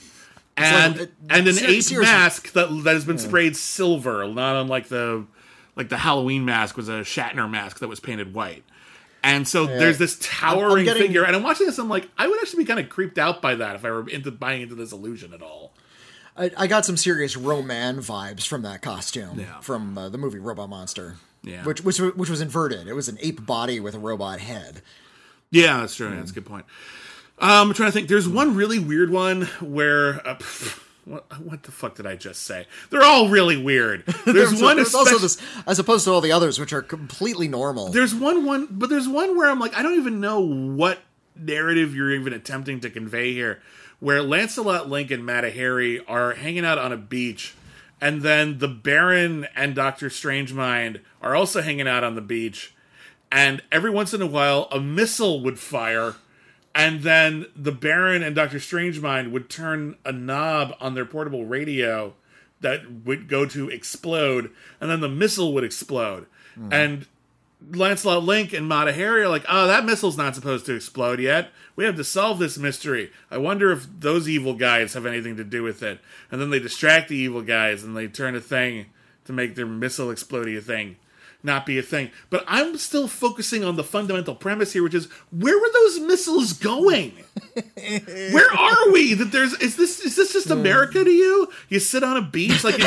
and an ape mask that has been sprayed silver, not unlike the Halloween mask was a Shatner mask that was painted white. And so there's this towering figure, and I'm watching this, I'm like, I would actually be kind of creeped out by that if I were buying into this illusion at all. I got some serious Roman vibes from that costume Yeah. from the movie Robot Monster. Yeah. Which was inverted. It was an ape body with a robot head. Yeah, that's true. That's a good point. I'm trying to think. There's one really weird one where... what the fuck did I just say? They're all really weird. There's There's also this, as opposed to all the others, which are completely normal. There's but there's one where I'm like, I don't even know what narrative you're even attempting to convey here, where Lancelot, Link, and Matahari are hanging out on a beach, and then the Baron and Dr. Strangemind are also hanging out on the beach, and every once in a while, a missile would fire, and then the Baron and Dr. Strangemind would turn a knob on their portable radio that would go to explode, and then the missile would explode. And Lancelot, Link, and Matahari are like, oh, that missile's not supposed to explode yet. We have to solve this mystery. I wonder if those evil guys have anything to do with it. And then they distract the evil guys, and they turn a thing to make their missile explodey thing not be a thing. But I'm still focusing on the fundamental premise here, which is, where were those missiles going? Where are we? That is this just America to you? You sit on a beach like in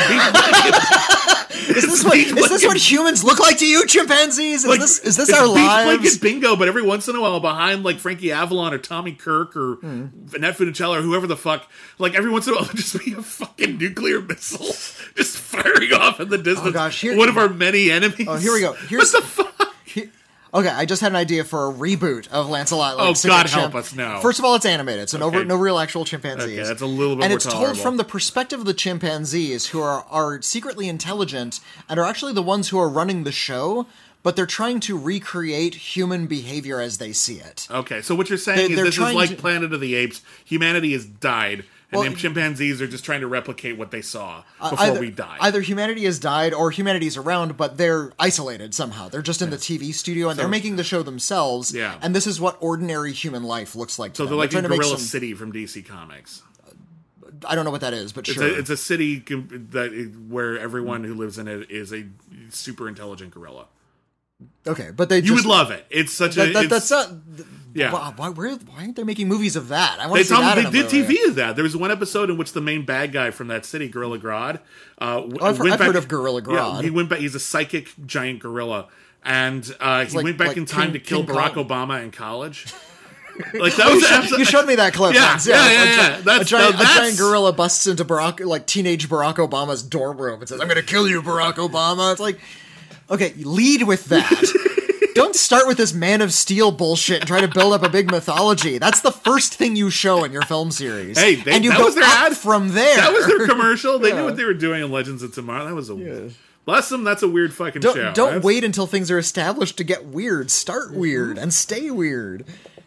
Is this what humans look like to you, chimpanzees? Is this our lives? Beach Blanket Bingo, but every once in a while, behind like Frankie Avalon or Tommy Kirk or Annette Funicello or whoever the fuck, like every once in a while, there'll just be a fucking nuclear missile just firing off in the distance. Oh gosh, one of our many enemies. Oh, here we go. What the fuck? Okay, I just had an idea for a reboot of Lancelot. Oh, God help us, no. First of all, it's animated, so Okay. no real actual chimpanzees. Okay, that's a little bit and more it's tolerable. told from the perspective of the chimpanzees, who are secretly intelligent and are actually the ones who are running the show, but they're trying to recreate human behavior as they see it. Okay, so what you're saying is they're this is trying like to- Planet of the Apes. Humanity has died, and Well, the chimpanzees are just trying to replicate what they saw before we died. Either humanity has died or humanity's around, but they're isolated somehow. They're just in the TV studio and they're making the show themselves. Yeah. And this is what ordinary human life looks like to So them. they're like trying in to make Gorilla some- City from DC Comics. I don't know what that is, but It's sure. a city where everyone who lives in it is a super intelligent gorilla. Okay, but they You just... would love it. It's such a... That's not... Yeah. Why aren't they making movies of that? I want They, to see that in a did movie. TV of that. There was one episode in which the main bad guy from that city, Gorilla Grodd, I've heard of Gorilla Grodd. Yeah, he went back. He's a psychic giant gorilla, and he like- went back like in time to kill King Barack Kong. Obama in college. Like that was the episode. You showed me that clip Yeah, once. yeah. A giant gorilla busts into teenage Barack Obama's dorm room and says, "I'm going to kill you, Barack Obama." It's like, okay, lead with that. Don't start with this Man of Steel bullshit and try to build up a big mythology. That's the first thing you show in your film series. Hey, and you that go was their up ad from there. That was their commercial. They knew what they were doing in Legends of Tomorrow. That was bless them. That's a weird fucking show. Don't wait until things are established to get weird. Start weird and stay weird.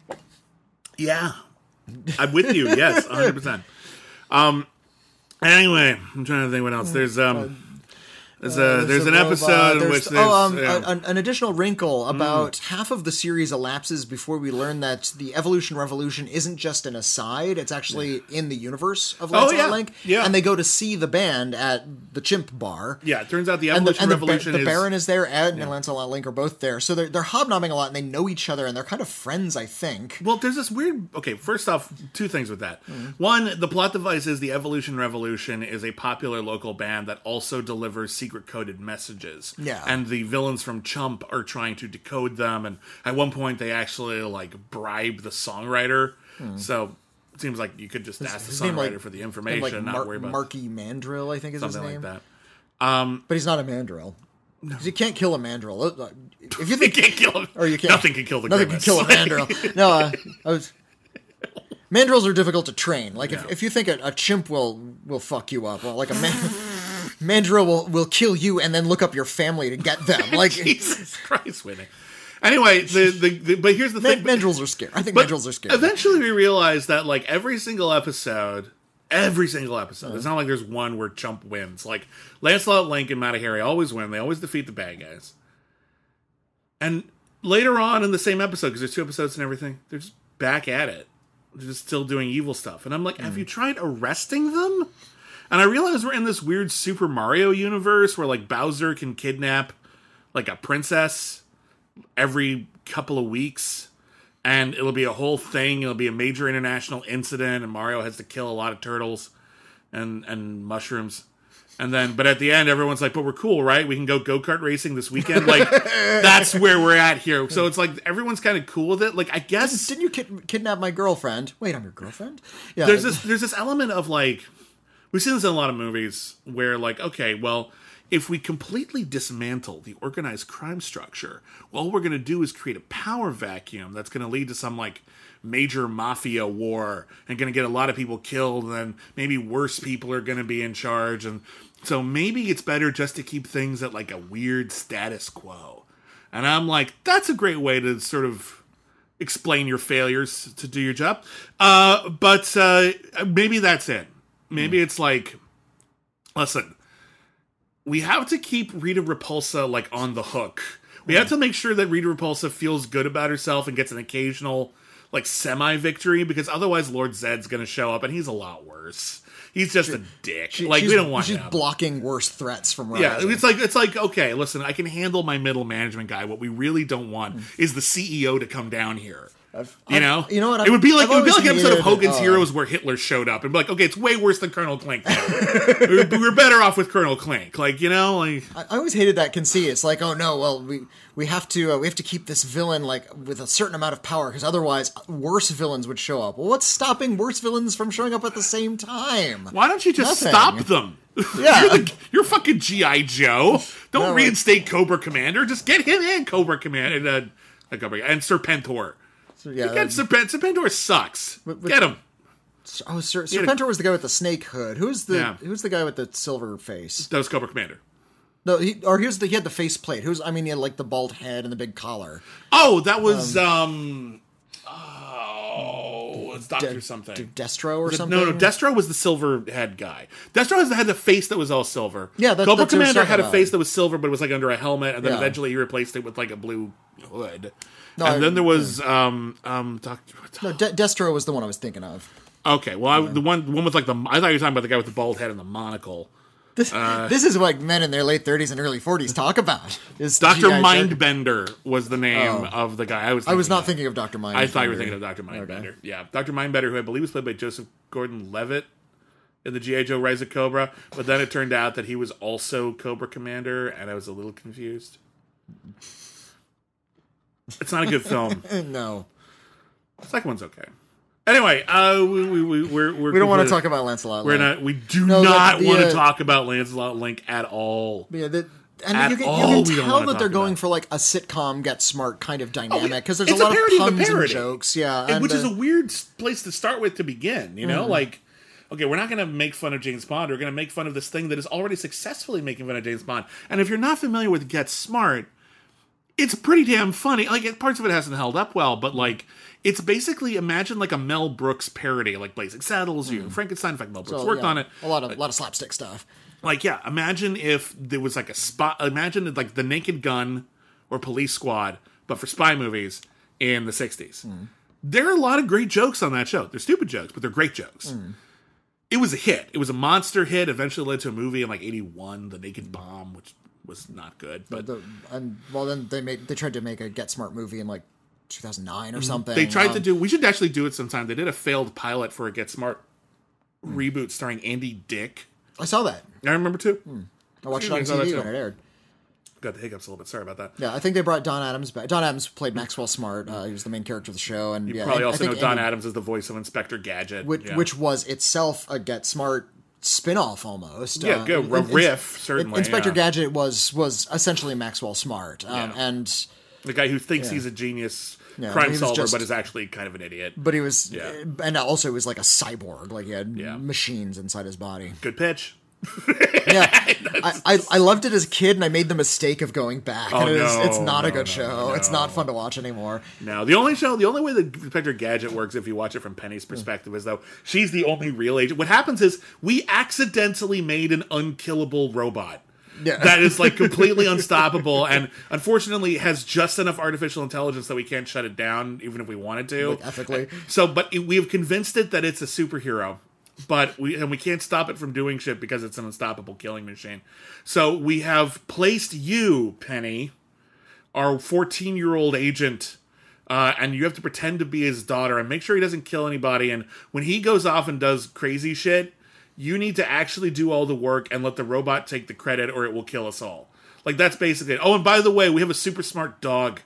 Yeah, I'm with you. Yes, 100%. Anyway, I'm trying to think what else. There's there's an episode in which there's an additional wrinkle about half of the series elapses before we learn that the Evolution Revolution isn't just an aside; it's actually in the universe of Lancelot Link. Yeah. And they go to see the band at the Chimp Bar. yeah. It turns out the And Evolution the Revolution is Baron is there, Ed and Lancelot Link are both there, so they're hobnobbing a lot, and they know each other, and they're kind of friends, I think. Well, there's this weird... Okay, first off, two things with that. One, the plot device is the Evolution Revolution is a popular local band that also delivers secret-coded messages. Yeah. And the villains from Chump are trying to decode them, and at one point they actually, bribe the songwriter. So, it seems like you could just ask the name, songwriter for the information, not worry about Marky Mandrill, I think is his something name. like that. But he's not a mandrill. 'Cause you can't kill a mandrill. If you You think can't kill him. Or you can't. Nothing can kill the Nothing grimace. can kill a mandrill. No, mandrills are difficult to train. Like if you think a chimp will fuck you up, well, like a mandrill will kill you and then look up your family to get them. Like Jesus Christ, Whitney. Anyway, but here's the thing. mandrills are scary. I think But mandrills are scary. eventually we realized that every single episode, it's not like there's one where Chump wins. Like Lancelot, Link, and Matahari always win. They always defeat the bad guys. And later on in the same episode, because there's 2 episodes and everything, they're just back at it. They're just still doing evil stuff. And I'm like, have you tried arresting them? And I realize we're in this weird Super Mario universe where Bowser can kidnap a princess every couple of weeks. And it'll be a whole thing. It'll be a major international incident, and Mario has to kill a lot of turtles. and mushrooms. And then, but at the end, everyone's like, but we're cool, right? We can go go-kart racing this weekend. Like, that's where we're at here. So it's like, everyone's kind of cool with it. Like, I guess... Didn't you kidnap my girlfriend? Wait, I'm your girlfriend? Yeah. There's this element of, like... We've seen this in a lot of movies where, like, okay, well, if we completely dismantle the organized crime structure, all we're going to do is create a power vacuum that's going to lead to some, like, major mafia war and going to get a lot of people killed, and then maybe worse people are going to be in charge, and so maybe it's better just to keep things at, like, a weird status quo. And I'm like, that's a great way to sort of explain your failures to do your job. But maybe that's it. Maybe it's like, listen, we have to keep Rita Repulsa, like, on the hook. We have to make sure that Rita Repulsa feels good about herself and gets an occasional, like, semi-victory, because otherwise Lord Zed's gonna show up, and he's a lot worse. He's just a dick. We don't want him. She's blocking worse threats from Yeah, rising. it's like, okay, listen, I can handle my middle management guy. What we really don't want is the CEO to come down here. You know what? It would be like an episode of Hogan's Heroes where Hitler showed up and be like, okay, it's way worse than Colonel Klink. We're better off with Colonel Klink. Like, like I always hated that conceit. It's like, oh no, well we have to keep this villain like with a certain amount of power, because otherwise worse villains would show up. Well, what's stopping worse villains from showing up at the same time? Why don't you just stop them? Yeah, you're fucking G.I. Joe. Don't reinstate Cobra Commander. Just get him in Cobra Commander and Serpentor. Serpentor sucks. Get him. Oh, Serpentor was the guy with the snake hood. Who's the guy with the silver face? That was Cobra Commander. No, he had the face plate. He had like the bald head and the big collar. Oh, that was it's Doctor something. Destro or something? No, Destro was the silver head guy. Destro had the face that was all silver. Yeah, Cobra Commander had a face that was silver, but it was like under a helmet, and then eventually he replaced it with like a blue hood. Then there was Destro was the one I was thinking of. Okay, well, the one with like I thought you were talking about the guy with the bald head and the monocle. This is what men in their late 30s and early 40s talk about. Dr. Mindbender was the name of the guy. I was not thinking of Dr. Mindbender. I thought you were thinking of Dr. Mindbender. Okay. Yeah, Dr. Mindbender, who I believe was played by Joseph Gordon-Levitt in the G.I. Joe Rise of Cobra, but then it turned out that he was also Cobra Commander, and I was a little confused. It's not a good film. No. The second one's okay. Anyway, we don't want to talk about Lancelot Link. We do not want to talk about Lancelot Link at all. Yeah, you can tell that they're going for like a sitcom Get Smart kind of dynamic, because there's a lot of puns and jokes. Yeah, which is a weird place to start with to begin. Like, okay, we're not going to make fun of James Bond. We're going to make fun of this thing that is already successfully making fun of James Bond. And if you're not familiar with Get Smart, it's pretty damn funny. Like, parts of it hasn't held up well, but like, it's basically, imagine like a Mel Brooks parody, like Blazing Saddles, Frankenstein. In fact, Mel Brooks worked on it. A lot of slapstick stuff. Like, yeah, imagine if there was like a spot. Imagine like The Naked Gun or Police Squad, but for spy movies in the 60s. There are a lot of great jokes on that show. They're stupid jokes, but they're great jokes. It was a hit. It was a monster hit. Eventually led to a movie in like 81, The Naked Bomb, which was not good. But then they tried to make a Get Smart movie in like 2009 or something. They tried to do. We should actually do it sometime. They did a failed pilot for a Get Smart reboot starring Andy Dick. I saw that. I remember too. I watched it on TV when it aired. Got the hiccups a little bit. Sorry about that. Yeah, I think they brought Don Adams back. Don Adams played Maxwell Smart. He was the main character of the show, and you probably also know Don Adams as the voice of Inspector Gadget, which was itself a Get Smart spin-off almost. Yeah, good. Riff, certainly. Inspector Gadget was essentially Maxwell Smart, and the guy who thinks he's a genius crime solver, but is actually kind of an idiot. But he was, and also he was like a cyborg. Like he had machines inside his body. Good pitch. I loved it as a kid, and I made the mistake of going back. It's not a good show. No. It's not fun to watch anymore. No, the only way that Inspector Gadget works, if you watch it from Penny's perspective, is though she's the only real agent. What happens is we accidentally made an unkillable robot. That is like completely unstoppable, and unfortunately has just enough artificial intelligence that we can't shut it down, even if we wanted to, like ethically. We have convinced it that it's a superhero, but we can't stop it from doing shit because it's an unstoppable killing machine. So we have placed you, Penny, our 14-year-old agent, and you have to pretend to be his daughter and make sure he doesn't kill anybody. And when he goes off and does crazy shit, you need to actually do all the work and let the robot take the credit or it will kill us all. Like, that's basically it. Oh, and by the way, we have a super smart dog.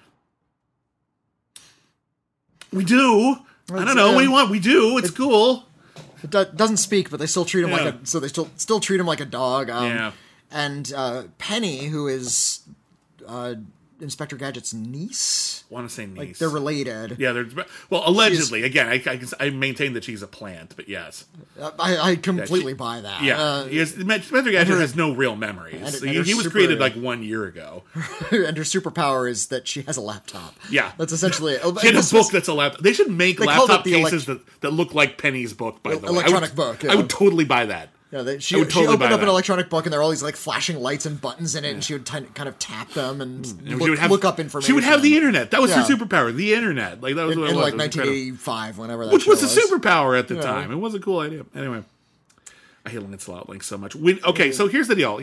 We do. I don't know. What do you want? We do. It's cool. It doesn't speak, but they still treat him they still treat him like a dog. And Penny, who is Inspector Gadget's niece. I want to say niece. Like, they're related. Yeah, well, allegedly. Again, I maintain that she's a plant, but yes. I completely buy that. Yeah. Inspector Gadget has no real memories. He was created like 1 year ago. And her superpower is that she has a laptop. Yeah. That's essentially it. She has a book that's a laptop. They should make laptop cases that look like Penny's book, by the way. Electronic book. Yeah. I would totally buy that. Yeah, she opened up an electronic book, and there are all these like flashing lights and buttons in it, and she would kind of tap them and look up information. She would have the internet. That was her superpower, the internet. Like that was what it was. In like 1985, whenever that which was was a superpower at the time. It was a cool idea. Anyway, I hate Lancelot Link so much. So here's the deal.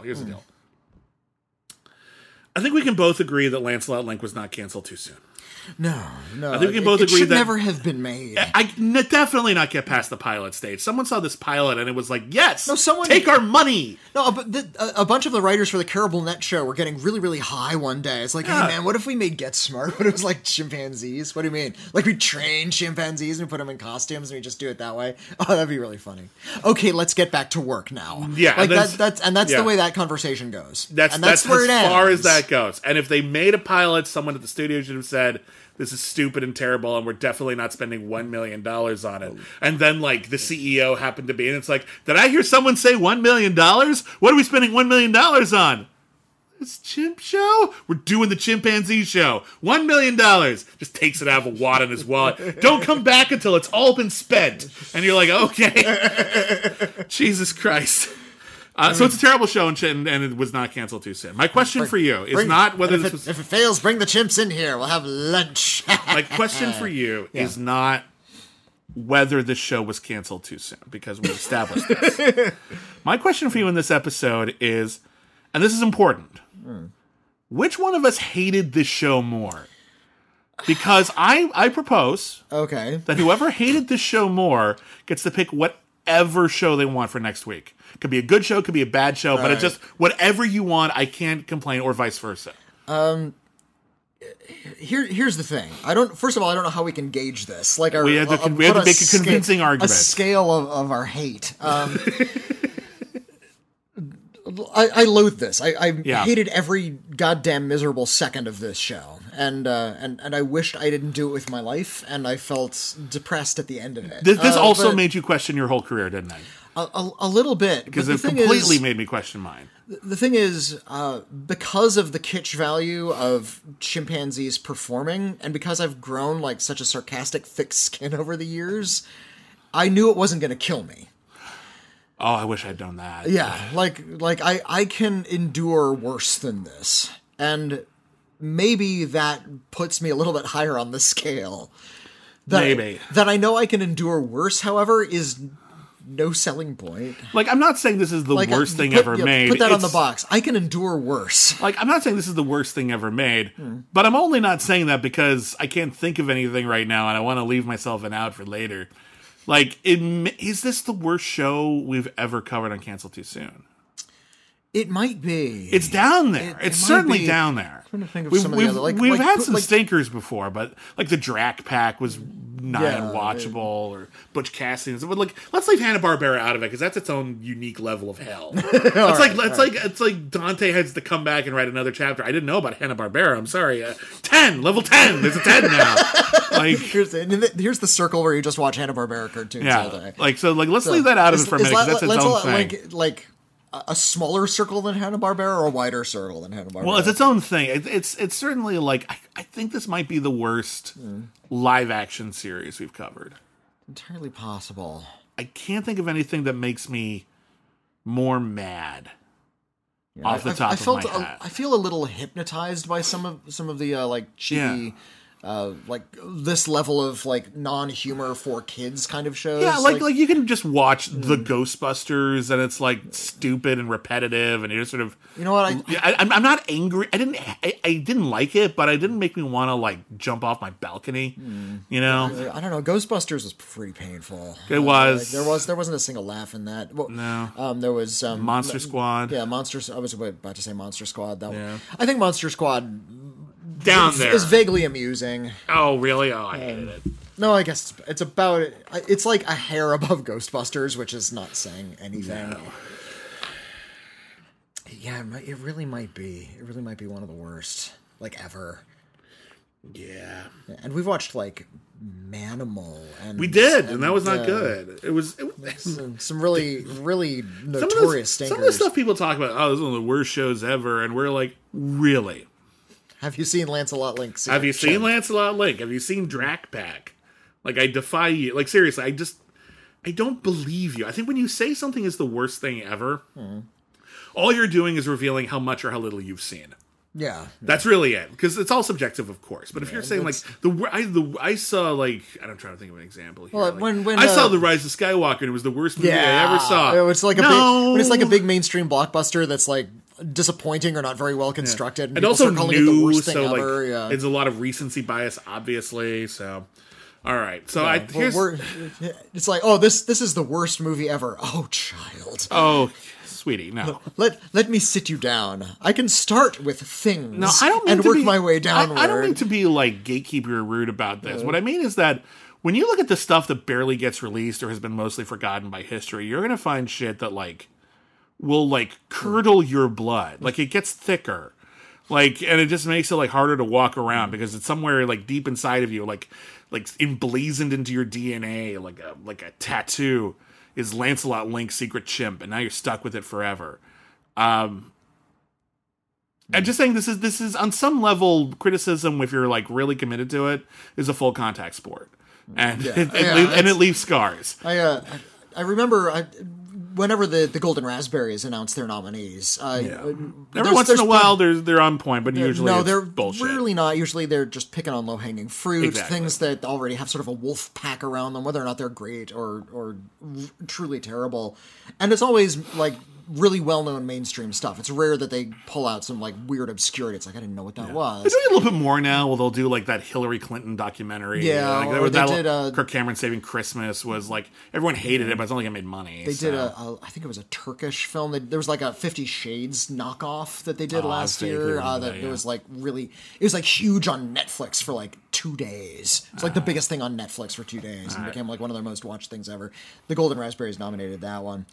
I think we can both agree that Lancelot Link was not canceled too soon. No. I think we can both agree should that never have been made. Definitely not get past the pilot stage. Someone saw this pilot and it was like, yes, someone take our money. No, but a bunch of the writers for the Caribou Net show were getting really, really high one day. It's like, hey man, what if we made Get Smart, but it was like chimpanzees? What do you mean? Like we train chimpanzees and we put them in costumes and we just do it that way? Oh, that'd be really funny. Okay, let's get back to work now. Yeah, like that's the way that conversation goes. That's where it ends. As far as that goes. And if they made a pilot, someone at the studio should have said, this is stupid and terrible, and we're definitely not spending $1 million on it. And then, like, the CEO happened to be, and it's like, did I hear someone say $1 million? What are we spending $1 million on? This chimp show? We're doing the chimpanzee show. $1 million. Just takes it out of a wad in his wallet. Don't come back until it's all been spent. And you're like, okay. Jesus Christ. So it's a terrible show, and it was not canceled too soon. My question for you is not whether this was... If it fails, bring the chimps in here. We'll have lunch. My question for you is not whether this show was canceled too soon, because we established this. My question for you in this episode is, and this is important, which one of us hated this show more? Because I propose that whoever hated this show more gets to pick whatever show they want for next week. Could be a good show, could be a bad show, but it's just whatever you want, I can't complain, or vice versa. Here's the thing. First of all, I don't know how we can gauge this. Like we have to make a convincing argument. A scale of our hate. I loathe this. I hated every goddamn miserable second of this show, and I wished I didn't do it with my life, and I felt depressed at the end of it. This also made you question your whole career, didn't it? A little bit, because it completely made me question mine. The thing is, because of the kitsch value of chimpanzees performing, and because I've grown like such a sarcastic, thick skin over the years, I knew it wasn't going to kill me. Oh, I wish I'd done that. Yeah, like I can endure worse than this, and maybe that puts me a little bit higher on the scale. That I know I can endure worse, however, is no selling point. Like, I'm not saying this is the worst thing ever made. Put that on the box. I can endure worse. Like, I'm not saying this is the worst thing ever made, but I'm only not saying that because I can't think of anything right now and I want to leave myself an out for later. Like, is this the worst show we've ever covered on Cancel Too Soon? It might be. It's down there. It's certainly down there. I'm trying to think of some of the other. We've had some stinkers before, but like the Drac Pack was nigh unwatchable, or Butch Cassidy. But like, let's leave Hanna-Barbera out of it because that's its own unique level of hell. It's like Dante has to come back and write another chapter. I didn't know about Hanna-Barbera. I'm sorry. 10, level 10. There's a 10 now. Like, here's the circle where you just watch Hanna-Barbera cartoons all day. Let's leave that out of it for a minute because that's its own thing. Like a smaller circle than Hanna-Barbera or a wider circle than Hanna-Barbera? Well, it's its own thing. It's certainly like, I think this might be the worst live action series we've covered. Entirely possible. I can't think of anything that makes me more mad off the top of my head. I feel a little hypnotized by some of the like cheeky like this level of like non-humor for kids kind of shows. Yeah, like you can just watch the Ghostbusters and it's like stupid and repetitive, and you're sort of, you know what, I'm not angry. I didn't like it, but it didn't make me want to like jump off my balcony. You know, I don't know. Ghostbusters was pretty painful. It was. There wasn't a single laugh in that. Well, no. There was Monster Squad. Yeah, I was about to say Monster Squad. That Yeah. one. I think Monster Squad Down there. is vaguely amusing. Oh, really? Oh, I hated it. No, I guess it's about. It's like a hair above Ghostbusters, which is not saying anything. No. Yeah, it really might be. It really might be one of the worst, like, ever. Yeah. And we've watched like Manimal, and We did, and that was not good. It was some really notorious stinkers. Some of the stuff people talk about, oh, this is one of the worst shows ever, and we're like, really? Have you seen Lancelot Link? Have you seen Lancelot Link? Have you seen Drac Pack? Like, I defy you. Like, seriously, I don't believe you. I think when you say something is the worst thing ever, all you're doing is revealing how much or how little you've seen. Yeah, That's really it, because it's all subjective, of course. But if you're saying like I saw like I'm trying to think of an example here. Well, like, when I saw The Rise of Skywalker, and it was the worst movie I ever saw. It's like when it's like a big mainstream blockbuster that's like disappointing or not very well constructed, and people also start calling it the new, worst thing so like ever. Yeah. it's a lot of recency bias, obviously. So, all right, so it's like, oh, this is the worst movie ever. Oh, child. Oh, sweetie, no. Let me sit you down. I can start with things. No, I don't mean and to work be, my way downward. I don't mean to be like gatekeeper or rude about this. What I mean is that when you look at the stuff that barely gets released or has been mostly forgotten by history, you're gonna find shit that like will like curdle your blood. Like it gets thicker. Like, and it just makes it like harder to walk around because it's somewhere like deep inside of you, like emblazoned into your DNA, like a tattoo. Is Lancelot Link's secret chimp, and now you're stuck with it forever. I'm just saying this is on some level criticism, if you're like really committed to it, is a full contact sport, and it leaves scars. I remember whenever the Golden Raspberries announced their nominees. Every once in a while, they're on point, but usually they're bullshit. Really not. Usually they're just picking on low hanging fruit, Exactly. things that already have sort of a wolf pack around them, whether or not they're great or truly terrible. And it's always like really well known mainstream stuff. It's rare that they pull out some like weird obscurity. It's like I didn't know what that was. They're doing a little bit more now. Well, they'll do like that Hillary Clinton documentary. Yeah, like, or they did, Kirk Cameron Saving Christmas was like everyone hated it, but it's only gonna make money. They did I think it was a Turkish film. There was like a 50 Shades knockoff that they did last year. It was like it was like huge on Netflix for like 2 days. It's like the biggest thing on Netflix for 2 days and became like one of their most watched things ever. The Golden Raspberries nominated that one.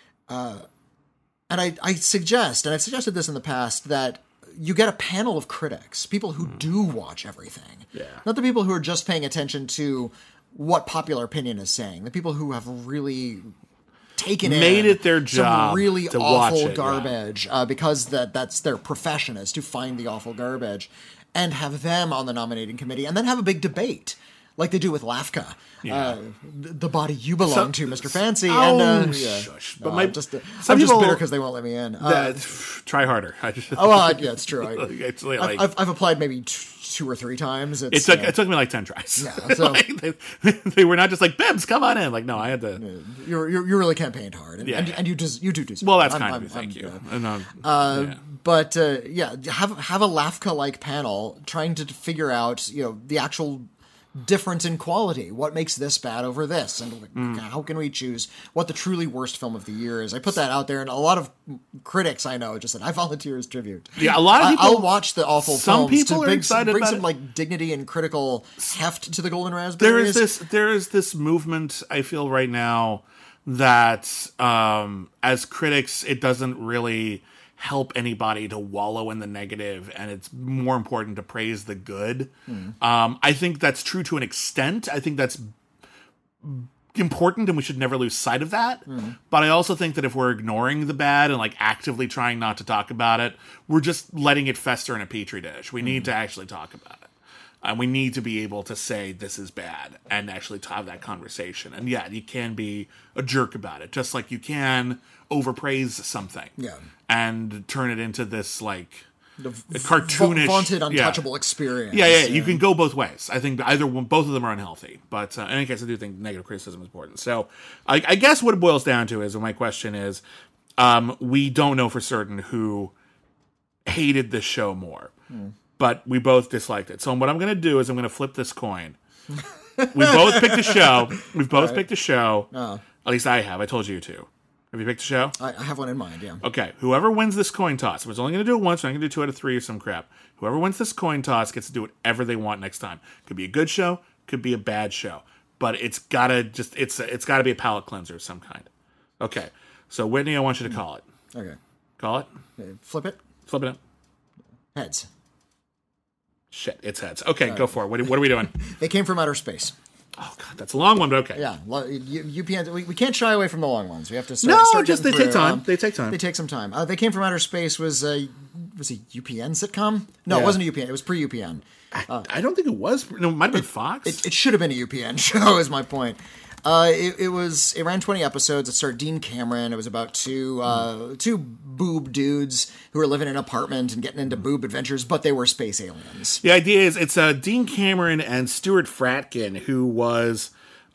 And I suggest, and I've suggested this in the past, that you get a panel of critics, people who do watch everything. Yeah. Not the people who are just paying attention to what popular opinion is saying. The people who have really made it their job some really to awful watch it, garbage because that's their profession, is to find the awful garbage and have them on the nominating committee and then have a big debate. Like they do with LAFCA, the body you belong to, Mr. Fancy. Shush. But I'm just bitter because they won't let me in. Try harder. Yeah, it's true. I've applied maybe 2 or 3 times. It took me like 10 tries. Yeah, so they were not just like, Bibbs, come on in. Like, no, I had to. You really campaigned hard, and you do deserve. Well, that's kind of it. Thank you. But have a LAFCA-like panel trying to figure out the actual difference in quality. What makes this bad over this? And how can we choose what the truly worst film of the year is? I put that out there, and a lot of critics I know just said, I volunteer as tribute. Yeah, a lot of people... I'll watch the awful some films people to are excited bring about some it. like dignity and critical heft to the Golden Raspberries. There is this movement, I feel right now, that as critics, it doesn't really help anybody to wallow in the negative, and it's more important to praise the good. I think that's true to an extent. I think that's important, and we should never lose sight of that. But I also think that if we're ignoring the bad and like actively trying not to talk about it, we're just letting it fester in a petri dish. We need to actually talk about it. And we need to be able to say this is bad and actually have that conversation. And yeah, you can be a jerk about it, just like you can overpraise something. Yeah. And turn it into this like cartoonish, vaunted untouchable experience. Yeah. You can go both ways. I think both of them are unhealthy. But in any case, I do think negative criticism is important. So I guess what it boils down to is, and my question is, we don't know for certain who hated this show more, but we both disliked it. So what I'm going to do is I'm going to flip this coin. We both picked a show. We've both picked a show. At least I have. I told you to. Have you picked a show? I have one in mind, yeah. Okay. Whoever wins this coin toss, I was only going to do it once, so I'm going to do 2 out of 3 or some crap. Whoever wins this coin toss gets to do whatever they want next time. Could be a good show, could be a bad show, but it's gotta be a palate cleanser of some kind. Okay. So Whitney, I want you to call it. Okay. Call it. Flip it. Flip it up. Heads. Shit, it's heads. Okay, go for it. What are we doing? They came from outer space. Oh god, that's a long one, but okay. Yeah, UPN. We can't shy away from the long ones. We have to start. They take time. They take time. They take some time. They came from outer space. Was a UPN sitcom? No, Yeah. It wasn't a UPN. It was pre-UPN. I don't think it was. No, it might have been Fox. It should have been a UPN show. Is my point. It ran 20 episodes. It starred Dean Cameron. It was about two boob dudes who were living in an apartment and getting into boob adventures, but they were space aliens. The idea is it's Dean Cameron and Stuart Fratkin, who was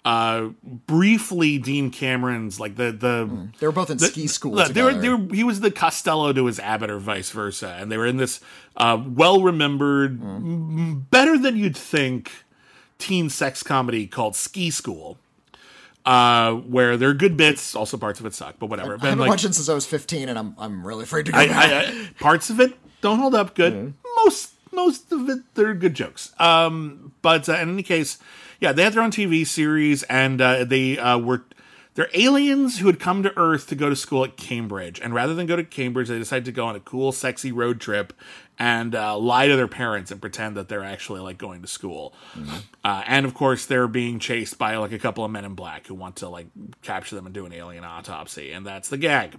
briefly Dean Cameron's like the They were both in ski school They together. were, he was the Costello to his Abbott or vice versa, and they were in this well-remembered, better than you'd think, teen sex comedy called Ski School. Where there are good bits, also parts of it suck, but whatever. I haven't watched it since I was 15, and I'm really afraid to go back. Parts of it don't hold up good. Most of it, they're good jokes. But in any case, yeah, they had their own TV series, and they're aliens who had come to Earth to go to school at Cambridge, and rather than go to Cambridge, they decided to go on a cool, sexy road trip and lie to their parents and pretend that they're actually like going to school. And of course, they're being chased by like a couple of men in black who want to like capture them and do an alien autopsy, and that's the gag.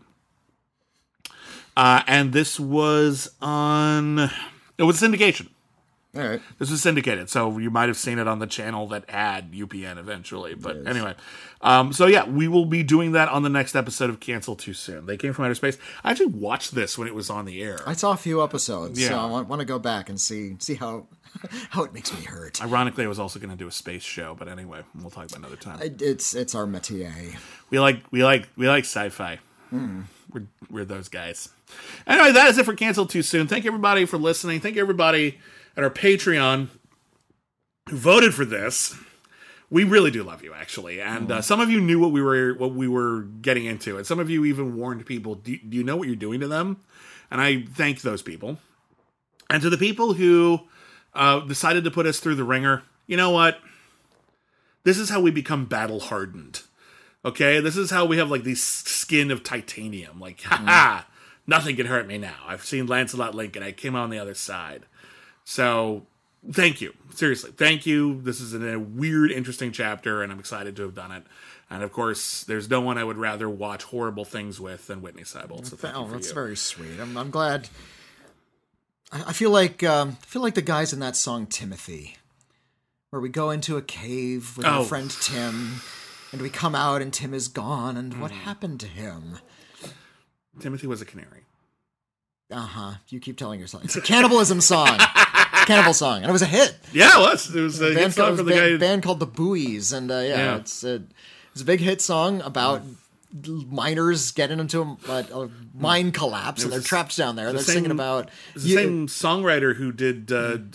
And this was it was syndication. All right. This was syndicated, so you might have seen it on the channel that had UPN eventually. But anyway, so yeah, we will be doing that on the next episode of Cancel Too Soon. They came from outer space. I actually watched this when it was on the air. I saw a few episodes, Yeah. so I want to go back and see how it makes me hurt. Ironically, I was also going to do a space show, but anyway, we'll talk about another time. It's our métier. We like sci-fi. We're those guys. Anyway, that is it for Cancel Too Soon. Thank everybody for listening. Thank everybody at our Patreon who voted for this. We really do love you, actually, and some of you knew what we were getting into, and some of you even warned people. Do you know what you're doing to them? And I thank those people. And to the people who decided to put us through the ringer, you know what? This is how we become battle hardened. Okay, this is how we have like these skin of titanium. Like, ha, nothing can hurt me now. I've seen Lancelot Lincoln. I came on the other side. So, thank you. Seriously, thank you. This is a weird, interesting chapter, and I'm excited to have done it. And of course, there's no one I would rather watch horrible things with than Whitney Seibold. So thank you for That's you. very sweet. I'm glad. I feel like the guys in that song Timothy, where we go into a cave with our friend Tim, and we come out and Tim is gone, and what happened to him? Timothy was a canary. You keep telling yourself it's a cannibalism song. Cannibal song, and it was a hit. Yeah, it was. It was a hit song for the guy. Band called the Buoys, and it's a big hit song about miners getting into a mine collapse, and they're trapped down there. They're singing about the same songwriter who did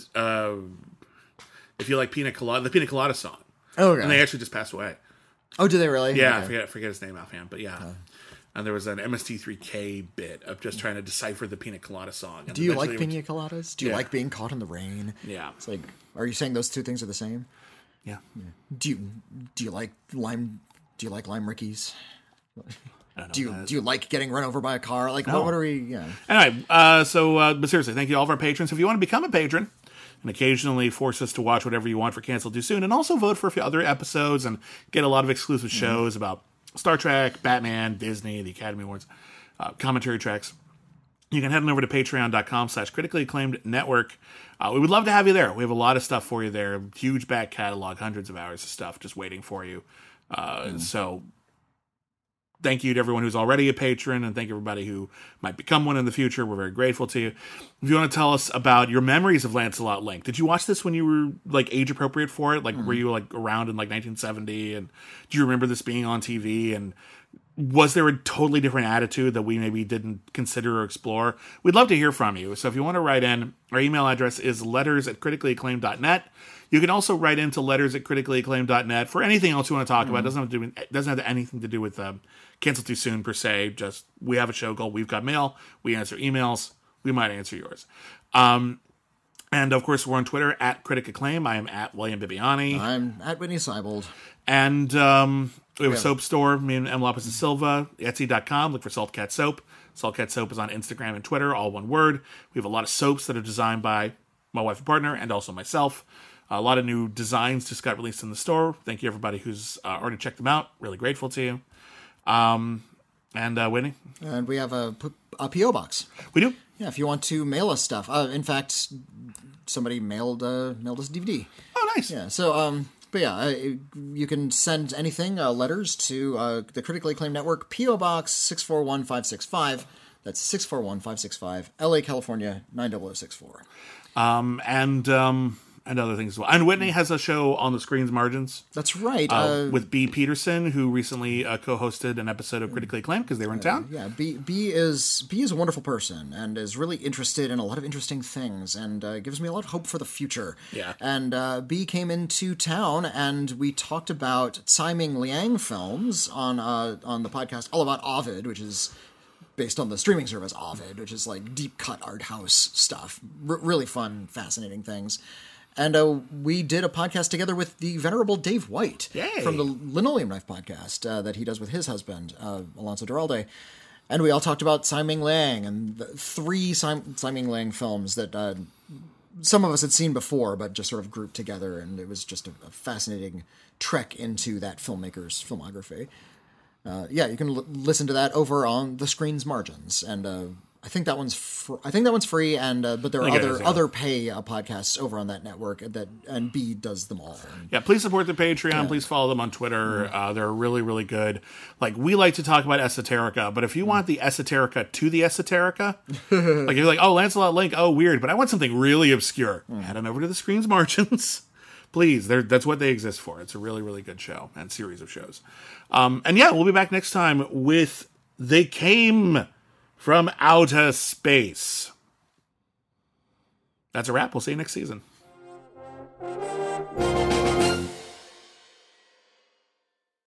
"If You Like Pina Colada," the Pina Colada song. Oh, okay. And they actually just passed away. Oh, do they really? Yeah, Okay. I forget his name offhand, but yeah. And there was an MST3K bit of just trying to decipher the Pina Colada song. And Do you like eventually pina coladas? Do you Yeah. like being caught in the rain? Yeah. It's like, are you saying those two things are the same? Yeah. Do you like lime? Do you like lime rickeys? I don't know Do what that is. you like getting run over by a car? Like, what are we? Yeah. Anyway, but seriously, thank you to all of our patrons. If you want to become a patron and occasionally force us to watch whatever you want for Cancel Too Soon, and also vote for a few other episodes and get a lot of exclusive shows about Star Trek, Batman, Disney, the Academy Awards, commentary tracks, you can head on over to patreon.com/critically acclaimed network. We would love to have you there. We have a lot of stuff for you there. Huge back catalog, hundreds of hours of stuff just waiting for you. So thank you to everyone who's already a patron, and thank everybody who might become one in the future. We're very grateful to you. If you want to tell us about your memories of Lancelot Link, did you watch this when you were like age appropriate for it? Like, were you like around in like 1970? And do you remember this being on TV? And was there a totally different attitude that we maybe didn't consider or explore? We'd love to hear from you. So if you want to write in, our email address is letters@criticallyacclaimed.net. You can also write into letters@criticallyacclaimed.net for anything else you want to talk about. It doesn't have anything to do with Cancel Too Soon per se. Just, we have a show called We've Got Mail. We answer emails. We might answer yours. And of course, we're on Twitter @CriticAcclaim. I am @William Bibiani. I'm @Whitney Seibold. And we have a soap store, me and M. Lopez and Silva, Etsy.com. Look for Saltcat Soap. Saltcat Soap is on Instagram and Twitter, all one word. We have a lot of soaps that are designed by my wife and partner and also myself. A lot of new designs just got released in the store. Thank you, everybody who's already checked them out. Really grateful to you. And Whitney? And we have a P.O. box. We do? Yeah, if you want to mail us stuff. In fact, somebody mailed us a DVD. Oh, nice. Yeah, so, but yeah, you can send anything, letters to the Critically Acclaimed Network, P.O. Box 641565. That's 641565, LA, California, 90064. And other things as well. And Whitney has a show on the Screen's Margins. That's right. With B. Peterson, who recently co-hosted an episode of Critically Acclaimed because they were in town. Yeah, B is a wonderful person and is really interested in a lot of interesting things and gives me a lot of hope for the future. Yeah. And B came into town and we talked about Tsai Ming Liang films on the podcast, all about Ovid, which is based on the streaming service Ovid, which is like deep cut art house stuff. Really fun, fascinating things. And we did a podcast together with the venerable Dave White from the Linoleum Knife podcast that he does with his husband, Alonso Duralde. And we all talked about Tsai Ming Liang and the 3 Tsai Ming Liang films that some of us had seen before, but just sort of grouped together. And it was just a fascinating trek into that filmmaker's filmography. You can listen to that over on the Screen's Margins. And I think that one's free, and but there are other pay podcasts over on that network and B does them all. Yeah, please support the Patreon. Yeah. Please follow them on Twitter. They're really, really good. Like, we like to talk about esoterica, but if you want the esoterica to the esoterica, like you're like, oh, Lancelot Link, oh, weird, but I want something really obscure. Head on over to the Screen's Margins. Please, that's what they exist for. It's a really, really good show and series of shows. And yeah, we'll be back next time with They Came from Outer Space. That's a wrap. We'll see you next season.